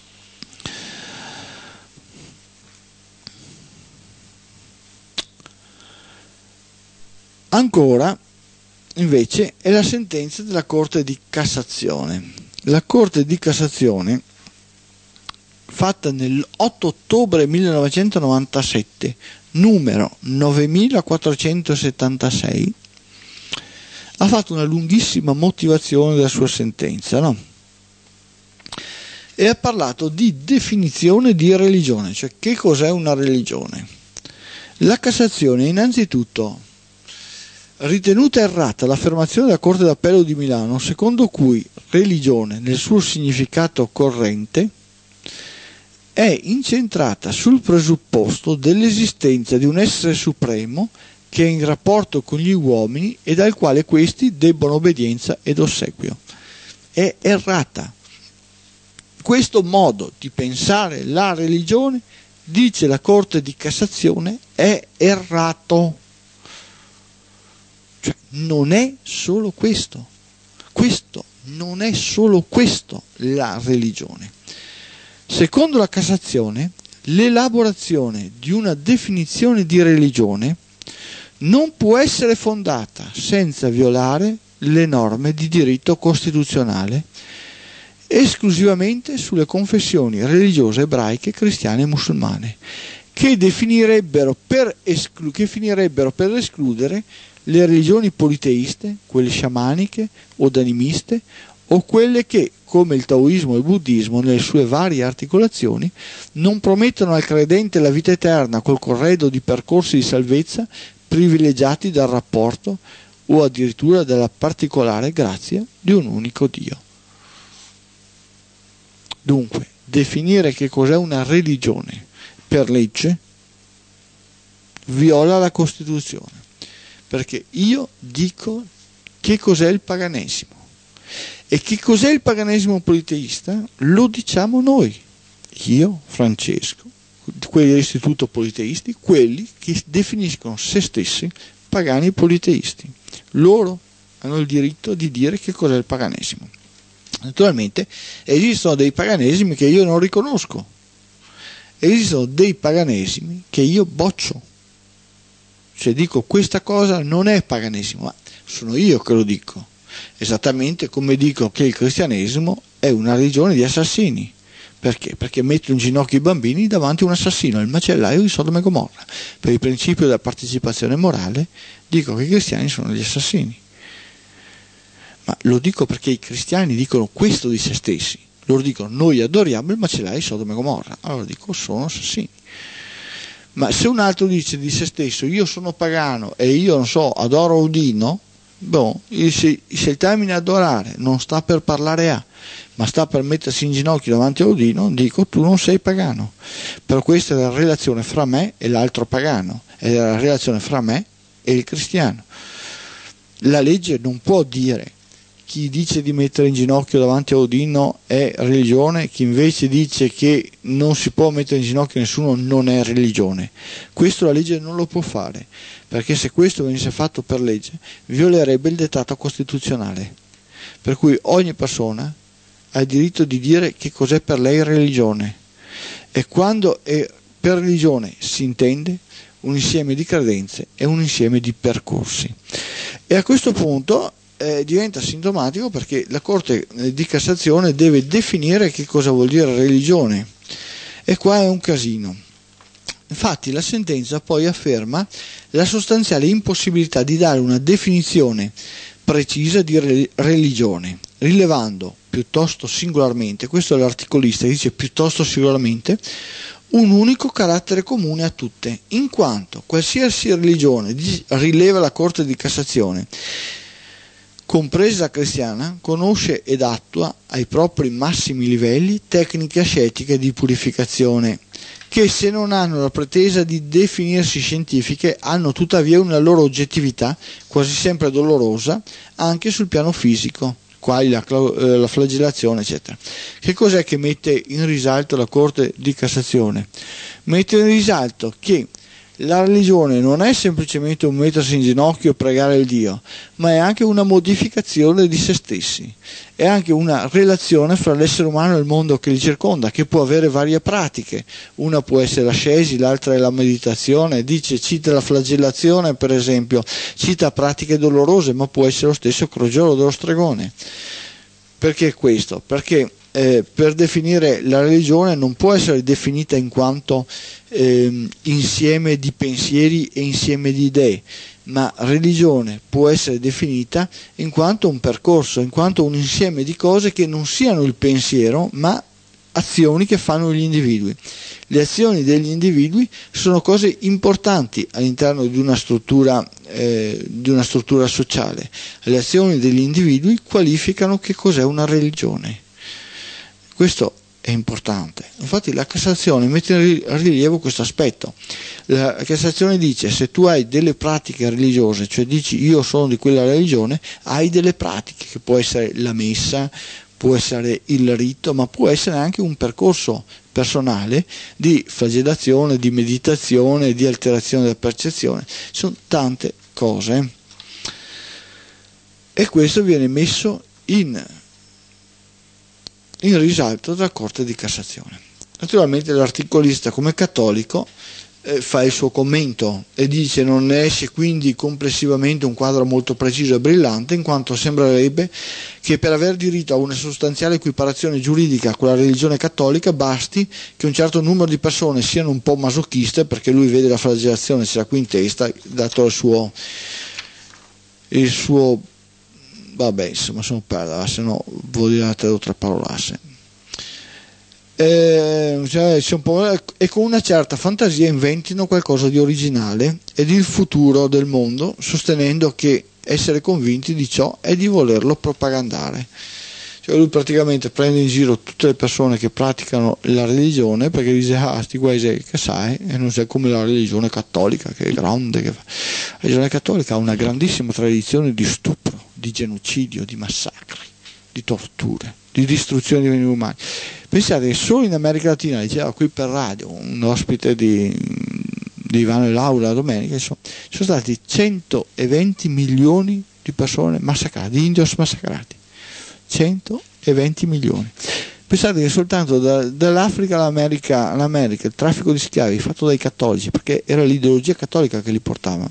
Ancora, invece, è la sentenza della Corte di Cassazione. La Corte di Cassazione, fatta nell'otto ottobre millenovecentonovantasette, numero novemilaquattrocentosettantasei, ha fatto una lunghissima motivazione della sua sentenza, no? E ha parlato di definizione di religione, cioè che cos'è una religione. La Cassazione, innanzitutto, ritenuta errata l'affermazione della Corte d'Appello di Milano, secondo cui religione, nel suo significato corrente, è incentrata sul presupposto dell'esistenza di un essere supremo che è in rapporto con gli uomini ed al quale questi debbono obbedienza ed ossequio. È errata. Questo modo di pensare la religione, dice la Corte di Cassazione, è errato. Cioè, non è solo questo. Questo non è solo questo la religione. Secondo la Cassazione, l'elaborazione di una definizione di religione non può essere fondata senza violare le norme di diritto costituzionale esclusivamente sulle confessioni religiose ebraiche, cristiane e musulmane, che definirebbero per esclu- che finirebbero per escludere le religioni politeiste, quelle sciamaniche o animiste, o quelle che, come il taoismo e il buddismo nelle sue varie articolazioni, non promettono al credente la vita eterna col corredo di percorsi di salvezza privilegiati dal rapporto o addirittura dalla particolare grazia di un unico Dio. Dunque, definire che cos'è una religione per legge viola la Costituzione, perché io dico che cos'è il paganesimo. E che cos'è il paganesimo politeista? Lo diciamo noi, io, Francesco, quelli dell'Istituto Politeisti, quelli che definiscono se stessi pagani politeisti. Loro hanno il diritto di dire che cos'è il paganesimo. Naturalmente esistono dei paganesimi che io non riconosco, esistono dei paganesimi che io boccio. Cioè dico questa cosa non è paganesimo, ma sono io che lo dico. Esattamente come dico che il cristianesimo è una religione di assassini. Perché? Perché metto in ginocchio i bambini davanti a un assassino, il macellaio di Sodoma e Gomorra. Per il principio della partecipazione morale dico che i cristiani sono degli assassini. Ma lo dico perché i cristiani dicono questo di se stessi. Loro dicono noi adoriamo il macellaio di Sodoma e Gomorra. Allora dico sono assassini. Ma se un altro dice di se stesso io sono pagano e io non so adoro Odino, boh, se, se il termine adorare non sta per parlare a, ma sta per mettersi in ginocchio davanti a Odino, dico tu non sei pagano. Per questa è la relazione fra me e l'altro pagano, è la relazione fra me e il cristiano. La legge non può dire chi dice di mettere in ginocchio davanti a Odino è religione, chi invece dice che non si può mettere in ginocchio nessuno non è religione. Questo la legge non lo può fare, perché se questo venisse fatto per legge violerebbe il dettato costituzionale, per cui ogni persona ha il diritto di dire che cos'è per lei religione, e quando è per religione si intende un insieme di credenze e un insieme di percorsi. E a questo punto eh, diventa sintomatico perché la Corte di Cassazione deve definire che cosa vuol dire religione, e qua è un casino. Infatti la sentenza poi afferma la sostanziale impossibilità di dare una definizione precisa di religione, rilevando piuttosto singolarmente, questo è l'articolista che dice piuttosto singolarmente, un unico carattere comune a tutte, in quanto qualsiasi religione, rileva la Corte di Cassazione, compresa la cristiana, conosce ed attua ai propri massimi livelli tecniche ascetiche di purificazione, che se non hanno la pretesa di definirsi scientifiche, hanno tuttavia una loro oggettività quasi sempre dolorosa anche sul piano fisico, quali la, la flagellazione, eccetera. Che cos'è che mette in risalto la Corte di Cassazione? Mette in risalto che la religione non è semplicemente un mettersi in ginocchio e pregare il Dio, ma è anche una modificazione di se stessi, è anche una relazione fra l'essere umano e il mondo che li circonda, che può avere varie pratiche. Una può essere l'ascesi, l'altra è la meditazione, dice, cita la flagellazione per esempio, cita pratiche dolorose, ma può essere lo stesso crogiolo dello stregone. Perché questo? Perché Eh, per definire la religione non può essere definita in quanto eh, insieme di pensieri e insieme di idee, ma religione può essere definita in quanto un percorso, in quanto un insieme di cose che non siano il pensiero, ma azioni che fanno gli individui. Le azioni degli individui sono cose importanti all'interno di una struttura, eh, di una struttura sociale. Le azioni degli individui qualificano che cos'è una religione. Questo è importante. Infatti la Cassazione mette in rilievo questo aspetto. La Cassazione dice: se tu hai delle pratiche religiose, cioè dici io sono di quella religione, hai delle pratiche, che può essere la messa, può essere il rito, ma può essere anche un percorso personale di flagellazione, di meditazione, di alterazione della percezione. Sono tante cose. E questo viene messo in in risalto dalla Corte di Cassazione. Naturalmente l'articolista, come cattolico, eh, fa il suo commento e dice: non ne esce quindi complessivamente un quadro molto preciso e brillante, in quanto sembrerebbe che per aver diritto a una sostanziale equiparazione giuridica con la religione cattolica basti che un certo numero di persone siano un po' masochiste, perché lui vede la flagellazione, ce l'ha qui in testa, dato il suo il suo vabbè, insomma, sono perda, se no vuol dire altre parolacce. Eh, cioè, un po', e con una certa fantasia inventino qualcosa di originale ed il futuro del mondo, sostenendo che essere convinti di ciò è di volerlo propagandare. Cioè lui praticamente prende in giro tutte le persone che praticano la religione, perché dice: ah, sti guai che sai, e non sei come la religione cattolica, che è grande, che fa. La religione cattolica ha una grandissima tradizione di stupro, di genocidio, di massacri, di torture, di distruzione di beni umani. Pensate che solo in America Latina, diceva qui per radio un ospite di, di Ivano e Laura domenica, sono, sono stati centoventi milioni di persone massacrate, di indios massacrati, centoventi milioni. Pensate che soltanto da, dall'Africa all'America, all'America il traffico di schiavi fatto dai cattolici, perché era l'ideologia cattolica che li portava,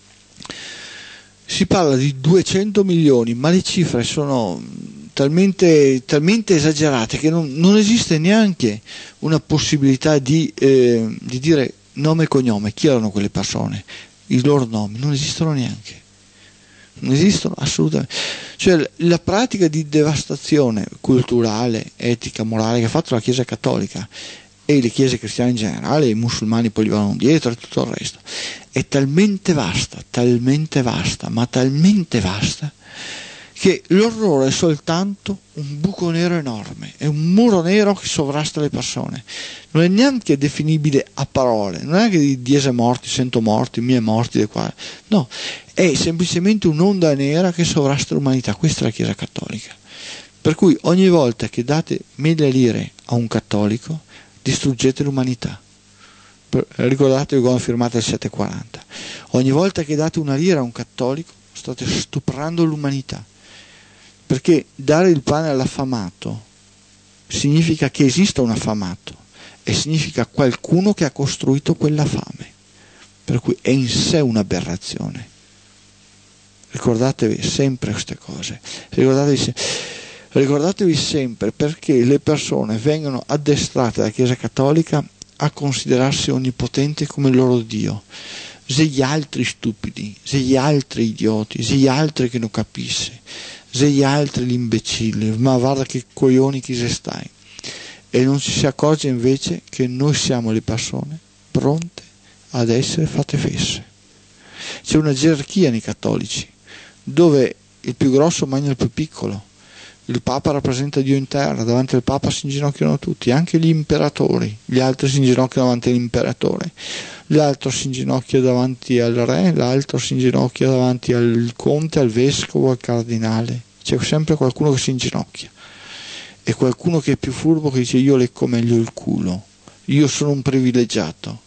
si parla di duecento milioni, ma le cifre sono talmente, talmente esagerate che non, non esiste neanche una possibilità di, eh, di dire nome e cognome, chi erano quelle persone, i loro nomi, non esistono neanche. Non esistono assolutamente. Cioè la pratica di devastazione culturale, etica, morale che ha fatto la Chiesa cattolica e le chiese cristiane in generale, i musulmani poi gli vanno dietro e tutto il resto, è talmente vasta, talmente vasta, ma talmente vasta, che l'orrore è soltanto un buco nero enorme, è un muro nero che sovrasta le persone, non è neanche definibile a parole, non è che di dieci morti, cento morti, mille morti, dei quali, no, è semplicemente un'onda nera che sovrasta l'umanità. Questa è la Chiesa cattolica, per cui ogni volta che date mille lire a un cattolico distruggete l'umanità. Ricordatevi quando firmate il settecentoquaranta, ogni volta che date una lira a un cattolico state stuprando l'umanità, perché dare il pane all'affamato significa che esista un affamato e significa qualcuno che ha costruito quella fame, per cui è in sé un'aberrazione. Ricordatevi sempre queste cose, ricordatevi, se... ricordatevi sempre, perché le persone vengono addestrate dalla Chiesa cattolica a considerarsi onnipotente come il loro Dio. Se gli altri stupidi, se gli altri idioti, se gli altri che non capisce, se gli altri gli imbecilli, ma guarda che coglioni che se stai. E non ci si accorge invece che noi siamo le persone pronte ad essere fatte fesse. C'è una gerarchia nei cattolici, dove il più grosso mangia il più piccolo. Il Papa rappresenta Dio in terra, davanti al Papa si inginocchiano tutti, anche gli imperatori, gli altri si inginocchiano davanti all'imperatore, l'altro si inginocchia davanti al re, l'altro si inginocchia davanti al conte, al vescovo, al cardinale. C'è sempre qualcuno che si inginocchia, e qualcuno che è più furbo che dice io lecco meglio il culo, io sono un privilegiato,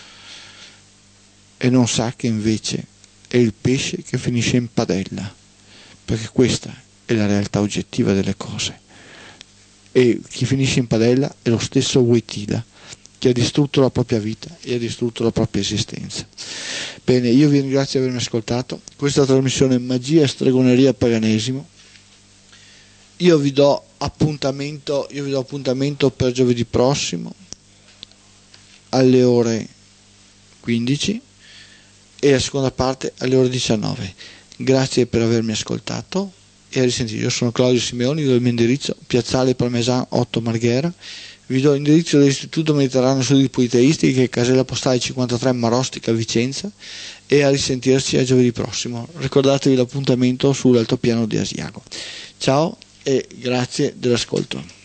e non sa che invece è il pesce che finisce in padella, perché questa è la realtà oggettiva delle cose. E chi finisce in padella è lo stesso Wojtyla, che ha distrutto la propria vita e ha distrutto la propria esistenza. Bene, io vi ringrazio di avermi ascoltato. Questa trasmissione Magia, Stregoneria, Paganesimo. Io vi do appuntamento, io vi do appuntamento per giovedì prossimo alle ore quindici e la seconda parte alle ore diciannove. Grazie per avermi ascoltato e a risentire. Io sono Claudio Simeoni, do il mio indirizzo, Piazzale Parmesan otto Marghera. Vi do l'indirizzo dell'Istituto Mediterraneo Studi Politeisti, che è casella postale cinquantatré Marostica, Vicenza, e a risentirci a giovedì prossimo. Ricordatevi l'appuntamento sull'altopiano di Asiago. Ciao e grazie dell'ascolto.